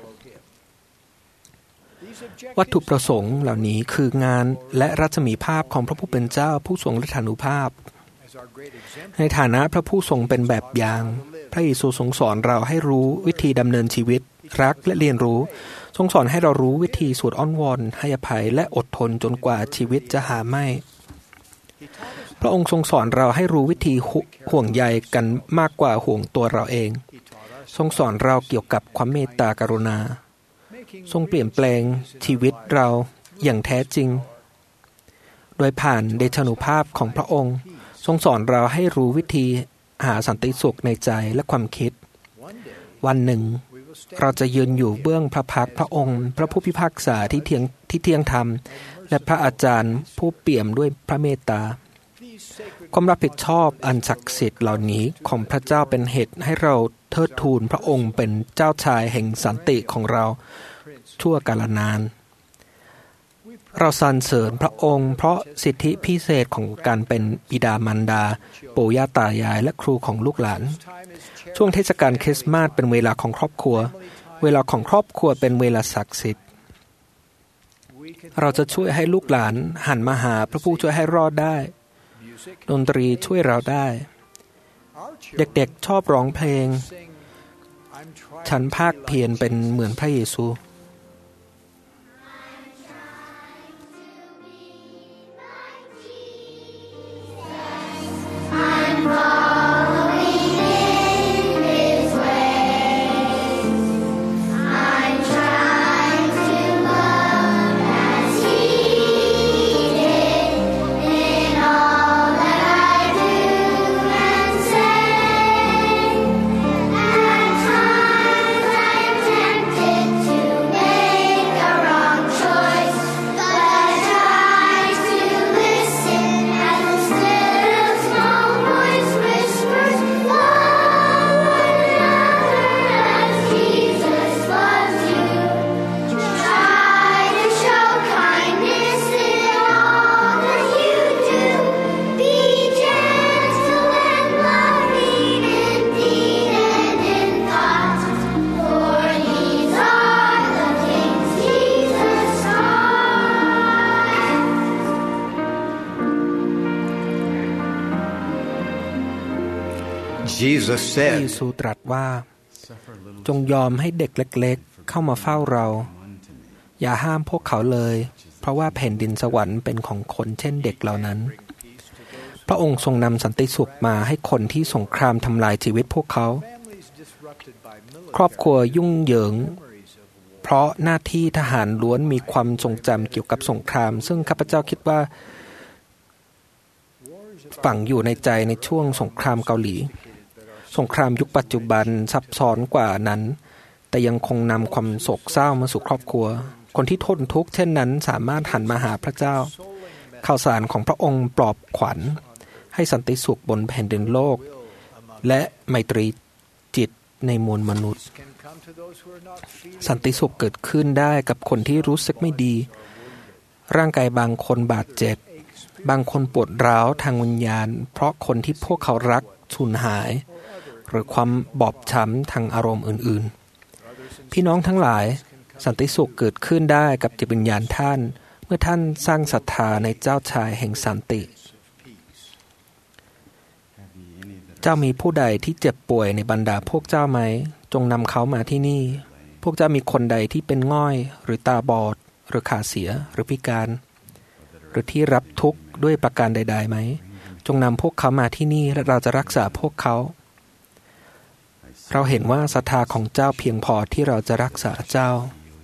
วัตถุประสงค์เหล่านี้คืองานและรัศมีภาพของพระผู้เป็นเจ้าผู้ทรงฤทธานุภาพในฐานะพระผู้ทรงเป็นแบบอย่างพระเยซูทรงสอนเราให้รู้วิธีดำเนินชีวิตรักและเรียนรู้ทรงสอนให้เรารู้วิธีสวดอ้อนวอนให้อภัยและอดทนจนกว่าชีวิตจะหาไม่พระองค์ทรงสอนเราให้รู้วิธีห่วงใยกันมากกว่าห่วงตัวเราเองทรงสอนเราเกี่ยวกับความเมตตากรุณาทรงเปลี่ยนแปลงชีวิตเราอย่างแท้จริงโดยผ่านเดชานุภาพของพระองค์ทรงสอนเราให้รู้วิธีหาสันติสุขในใจและความคิดวันหนึ่งเราจะยืนอยู่เบื้องพระพักตร์พระองค์พระผู้พิพากษาที่เที่ยงที่เที่ยงธรรมและพระอาจารย์ผู้เปี่ยมด้วยพระเมตตาความรับผิดชอบอันศักดิ์สิทธิ์เหล่านี้ของพระเจ้าเป็นเหตุให้เราเทิดทูนพระองค์เป็นเจ้าชายแห่งสันติของเราชั่วกาลนานเราสรรเสริญพระองค์เพราะสิทธิพิเศษของการเป็นบิดามารดาปู่ย่าตายายและครูของลูกหลานช่วงเทศกาลคริสต์มาสเป็นเวลาของครอบครัวเวลาของครอบครัวเป็นเวลาศักดิ์สิทธิ์เราจะช่วยให้ลูกหลานหันมาหาพระผู้ช่วยให้รอดได้ดนตรีช่วยเราได้เด็กๆชอบร้องเพลงฉันภาคเพียรเป็นเหมือนพระเยซูพระเยซูตรัสว่าจงยอมให้เด็กเล็กๆเข้ามาเฝ้าเราอย่าห้ามพวกเขาเลยเพราะว่าแผ่นดินสวรรค์เป็นของคนเช่นเด็กเหล่านั้นพระองค์ทรงนำสันติสุขมาให้คนที่สงครามทำลายชีวิตพวกเขาครอบครัวยุ่งเหยิงเพราะหน้าที่ทหารล้วนมีความทรงจำเกี่ยวกับสงครามซึ่งข้าพเจ้าคิดว่าฝังอยู่ในใจในช่วงสงครามเกาหลีสงครามยุคปัจจุบันซับซ้อนกว่านั้นแต่ยังคงนำความโศกเศร้ามาสู่ครอบครัวคนที่ทนทุกข์เช่นนั้นสามารถหันมาหาพระเจ้าข่าวสารของพระองค์ปลอบขวัญให้สันติสุขบนแผ่นดินโลกและไมตรีจิตในมวลมนุษย์สันติสุขเกิดขึ้นได้กับคนที่รู้สึกไม่ดีร่างกายบางคนบาดเจ็บบางคนปวดร้าวทางวิญญาณเพราะคนที่พวกเขารักสูญหายหรือความบอบช้ำทางอารมณ์อื่นๆพี่น้องทั้งหลายสันติสุขเกิดขึ้นได้กับจิตวิญญาณท่านเมื่อท่านสร้างศรัทธาในเจ้าชายแห่งสันติเจ้ามีผู้ใดที่เจ็บป่วยในบรรดาพวกเจ้าไหมจงนำเขามาที่นี่พวกเจ้ามีคนใดที่เป็นง่อยหรือตาบอดหรือขาเสียหรือพิการหรือที่รับทุกข์ด้วยประการใดๆไหมจงนำพวกเขามาที่นี่และเราจะรักษาพวกเขาเราเห็นว่าศรัทธาของเจ้าเพียงพอที่เราจะรักษาเจ้า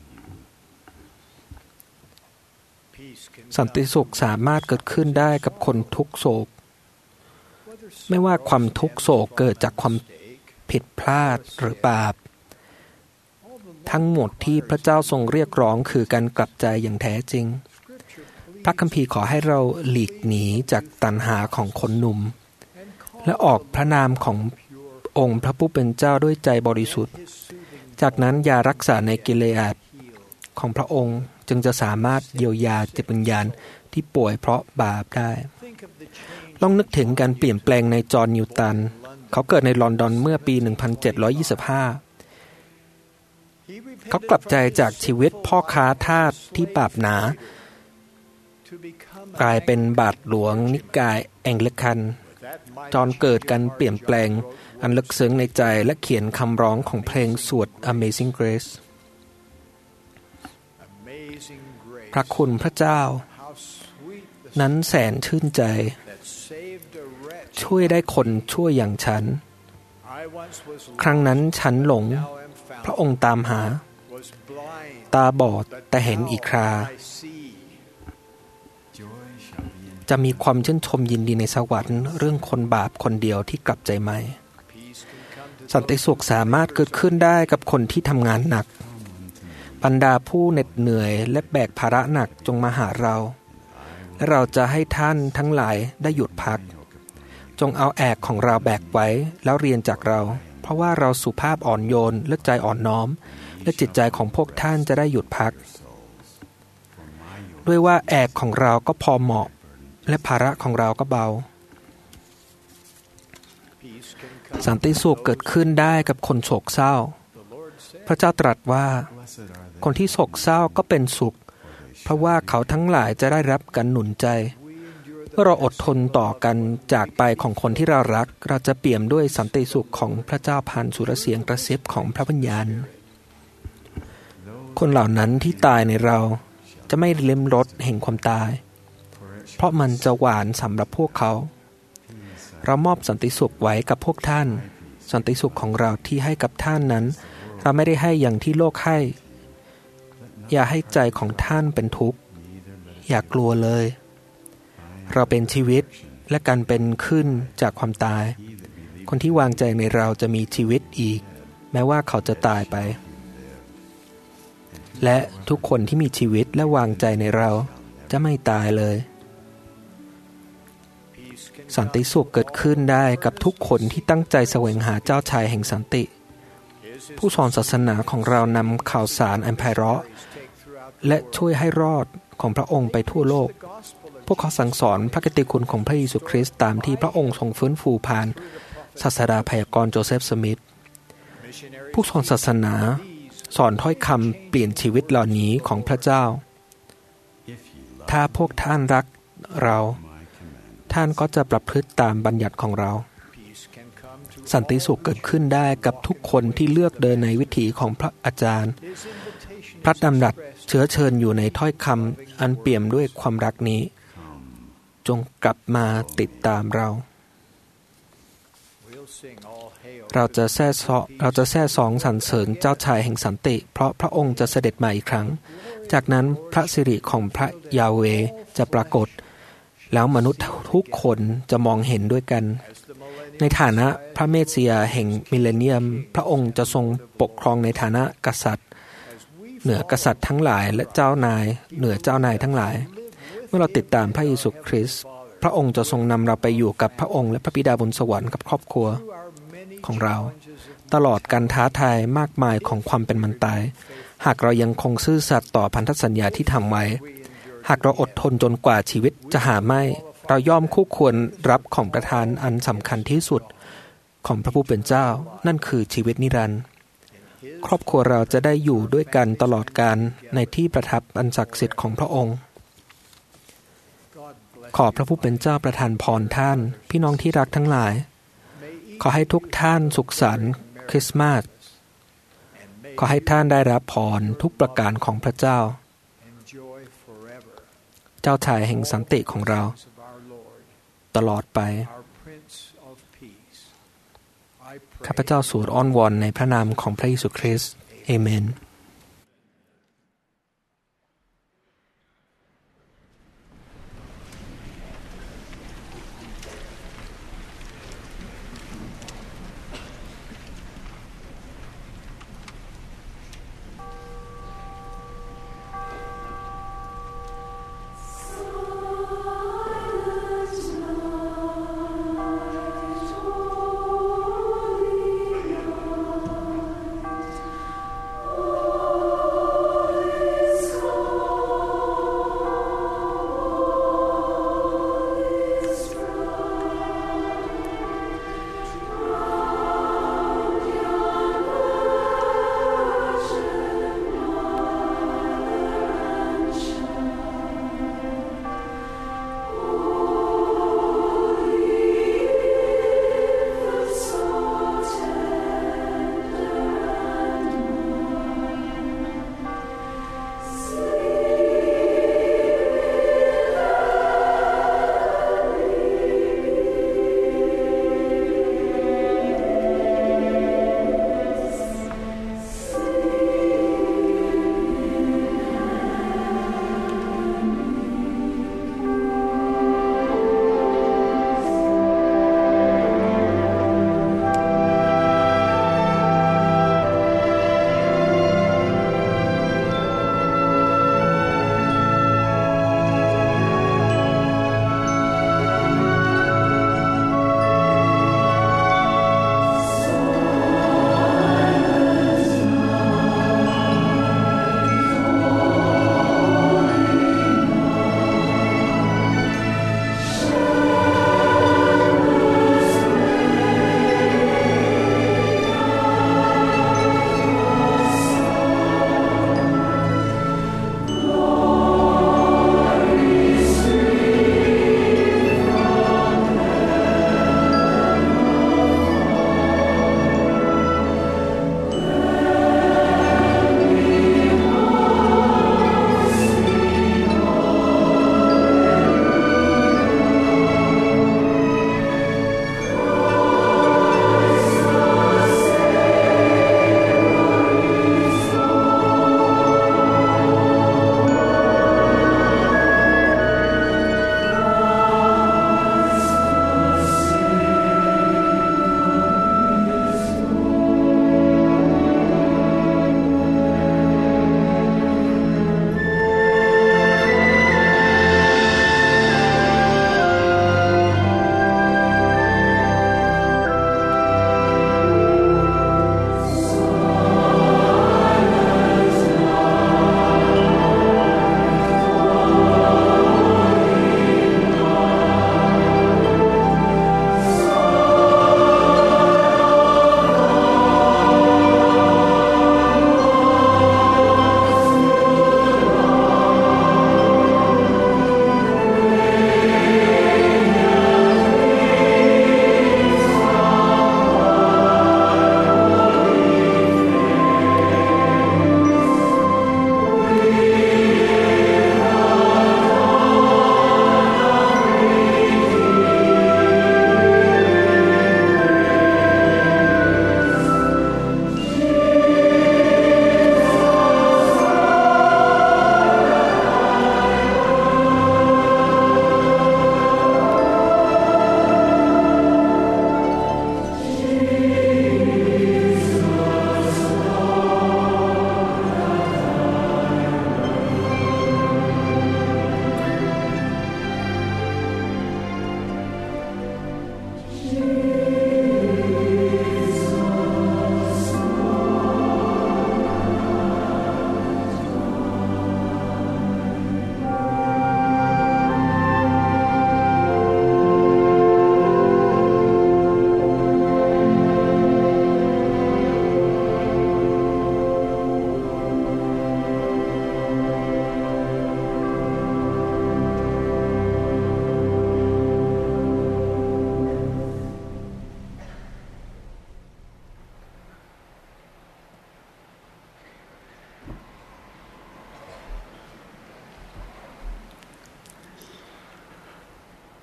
สันติสุขสามารถเกิดขึ้นได้กับคนทุกโศกไม่ว่าความทุกโศกเกิดจากความผิดพลาดหรือบาปทั้งหมดที่พระเจ้าทรงเรียกร้องคือการกลับใจอย่างแท้จริงพระคัมภีร์ขอให้เราหลีกหนีจากตัณหาของคนหนุ่มและออกพระนามขององค์พระผู้เป็นเจ้าด้วยใจบริสุทธิ์จากนั้นยารักษาในกิเลสของพระองค์จึงจะสามารถเยียวยาจิตวิญญาณที่ป่วยเพราะบาปได้ลองนึกถึงการเปลี่ยนแปลงในจอห์นนิวตันเขาเกิดในลอนดอนเมื่อปีหนึ่งพันเจ็ดร้อยยี่สิบห้าเขากลับใจจากชีวิตพ่อค้าทาสที่บาปหนากลายเป็นบาทหลวงนิกายแองลิกันจอห์นเกิดการเปลี่ยนแปลงอันลึกซึ้งในใจและเขียนคำร้องของเพลงสวด Amazing Grace พระคุณพระเจ้านั้นแสนชื่นใจช่วยได้คนช่วยอย่างฉันครั้งนั้นฉันหลงพระองค์ตามหาตาบอดแต่เห็นอีกคราจะมีความชื่นชมยินดีในสวรรค์เรื่องคนบาปคนเดียวที่กลับใจใหม่สันติสุขสามารถเกิดขึ้นได้กับคนที่ทำงานหนักบรรดาผู้เหน็ดเหนื่อยและแบกภาระหนักจงมาหาเราและเราจะให้ท่านทั้งหลายได้หยุดพักจงเอาแอกของเราแบกไว้แล้วเรียนจากเราเพราะว่าเราสุภาพอ่อนโยนและใจอ่อนน้อมและจิตใจของพวกท่านจะได้หยุดพักด้วยว่าแอกของเราก็พอเหมาะและภาระของเราก็เบาสันติสุขเกิดขึ้นได้กับคนโศกเศร้าพระเจ้าตรัสว่าคนที่โศกเศร้าก็เป็นสุขเพราะว่าเขาทั้งหลายจะได้รับการหนุนใจเมื่อเราอดทนต่อกันจากไปของคนที่เรารักเราจะเปี่ยมด้วยสันติสุขของพระเจ้าผ่านสุรเสียงกระซิบของพระวิญญาณคนเหล่านั้นที่ตายในเราจะไม่ลิ้มรสแห่งความตายเพราะมันจะหวานสำหรับพวกเขาเรามอบสันติสุขไว้กับพวกท่านสันติสุขของเราที่ให้กับท่านนั้นเราไม่ได้ให้อย่างที่โลกให้อย่าให้ใจของท่านเป็นทุกข์อย่ากลัวเลยเราเป็นชีวิตและการเป็นขึ้นจากความตายคนที่วางใจในเราจะมีชีวิตอีกแม้ว่าเขาจะตายไปและทุกคนที่มีชีวิตและวางใจในเราจะไม่ตายเลยสันติสุขเกิดขึ้นได้กับทุกคนที่ตั้งใจแสวงหาเจ้าชายแห่งสันติผู้สอนศาสนาของเรานำข่าวสารอันไพเราะและช่วยให้รอดของพระองค์ไปทั่วโลกพวกเขาสั่งสอนพระกิตติคุณของพระเยซูคริสต์ตามที่พระองค์ทรงฟื้นฟูผ่านศาสดาพยากรณ์โจเซฟสมิธผู้สอนศาสนาสอนถ้อยคำเปลี่ยนชีวิตเหล่านี้ของพระเจ้าถ้าพวกท่านรักเราท่านก็จะประพฤติตามบัญญัติของเราสันติสุขเกิดขึ้นได้กับทุกคนที่เลือกเดินในวิถีของพระอาจารย์พระดำรัสเชื้อเชิญอยู่ในถ้อยคำอันเปี่ยมด้วยความรักนี้จงกลับมาติดตามเราเราจะแซ่ซอเราจะแซ่สองสรรเสริญเจ้าชายแห่งสันติเพราะพระองค์จะเสด็จมาอีกครั้งจากนั้นพระสิริของพระยาเวห์จะปรากฏแล้วมนุษย์ทุกคนจะมองเห็นด้วยกันในฐานะพระเมสสิยาแห่งมิลเลนเนียมพระองค์จะทรงปกครองในฐานะกษัตริย์เหนือกษัตริย์ทั้งหลายและเจ้านายเหนือเจ้านายทั้งหลายเมื่อเราติดตามพระเยซูคริสต์พระองค์จะทรงนำเราไปอยู่กับพระองค์และพระบิดาบนสวรรค์กับครอบครัวของเราตลอดการท้าทายมากมายของความเป็นมันตายหากเรายังคงซื่อสัตย์ต่อพันธสัญญาที่ทำไว้หากเราอดทนจนกว่าชีวิตจะหาไม่เราย่อมคู่ควรรับของประทานอันสำคัญที่สุดของพระผู้เป็นเจ้านั่นคือชีวิตนิรันดร์ครอบครัวเราจะได้อยู่ด้วยกันตลอดกาลในที่ประทับอันศักดิ์สิทธิ์ของพระองค์ขอพระผู้เป็นเจ้าประทานพรท่านพี่น้องที่รักทั้งหลายขอให้ทุกท่านสุขสันต์คริสต์มาสขอให้ท่านได้รับพรทุกประการของพระเจ้าเจ้าชายแห่งสันติของเราตลอดไปข้าพเจ้าสูดอ้อนวอนในพระนามของพระเยซูคริสต์เอเมน Oh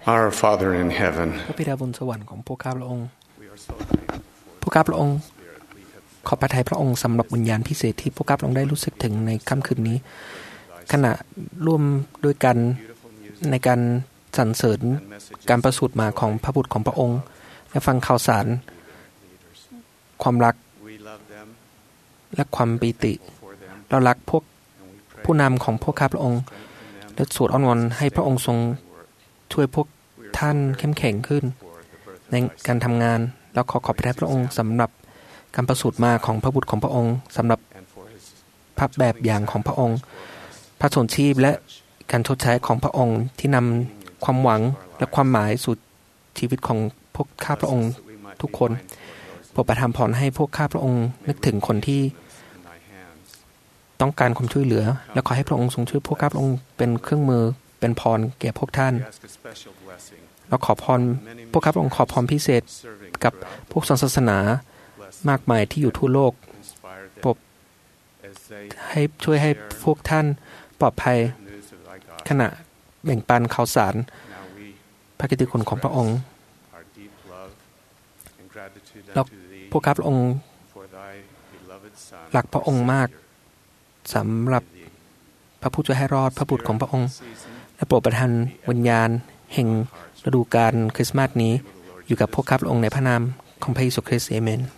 Our Father in heaven, พระบิดาบนสวรรค์ของพวกข้าพระองค์พวกข้าพระองค์ขอบพระทัยพระองค์สำหรับวิญญาณพิเศษที่พวกข้าพระองค์ได้รู้สึกถึงในค่ำคืนนี้ขณะร่วมด้วยกันในการสรรเสริญการประสูติมาของพระบุตรของพระองค์และฟังข่าวสารความรักและความปิติเรารักพวกผู้นำของพวกข้าพระองค์และสวดอ้อนวอนให้พระองค์ทรงช่วยพวกท่านเข้มแข็งขึ้นในการทำงานแล้วขอขอบพระทัยพระองค์สำหรับการประสูติมาของพระบุตรของพระองค์สำหรับพระแบบอย่างของพระองค์พระชนชีพและการชดใช้ของพระองค์ที่นำความหวังและความหมายสู่ชีวิตของพวกข้าพระองค์ทุกคนโปรดประทานพรให้พวกข้าพระองค์นึกถึงคนที่ต้องการความช่วยเหลือและขอให้พระองค์ทรงช่วยพวกข้าพระองค์เป็นเครื่องมือเป็นพรแก่พวกท่านเราขอพรพวกข้าพระองค์ขอพรพิเศษกับพวกศาสนามากมายที่อยู่ทั่วโลกโปรดให้ช่วยให้พวกท่านปลอดภัยขณะแบ่งปันข่าวสารพระกิตติคุณของพระองค์แล้วพวกข้าพระองค์รักพระองค์มากสำหรับพระผู้ช่วยให้รอดพระบุตรของพระองค์และโปรดประทานวิญญาณแห่งฤดูกาลคริสต์มาสนี้อยู่กับพวกข้าพระองค์ในพระนามของพระเยซูคริสต์อาเมน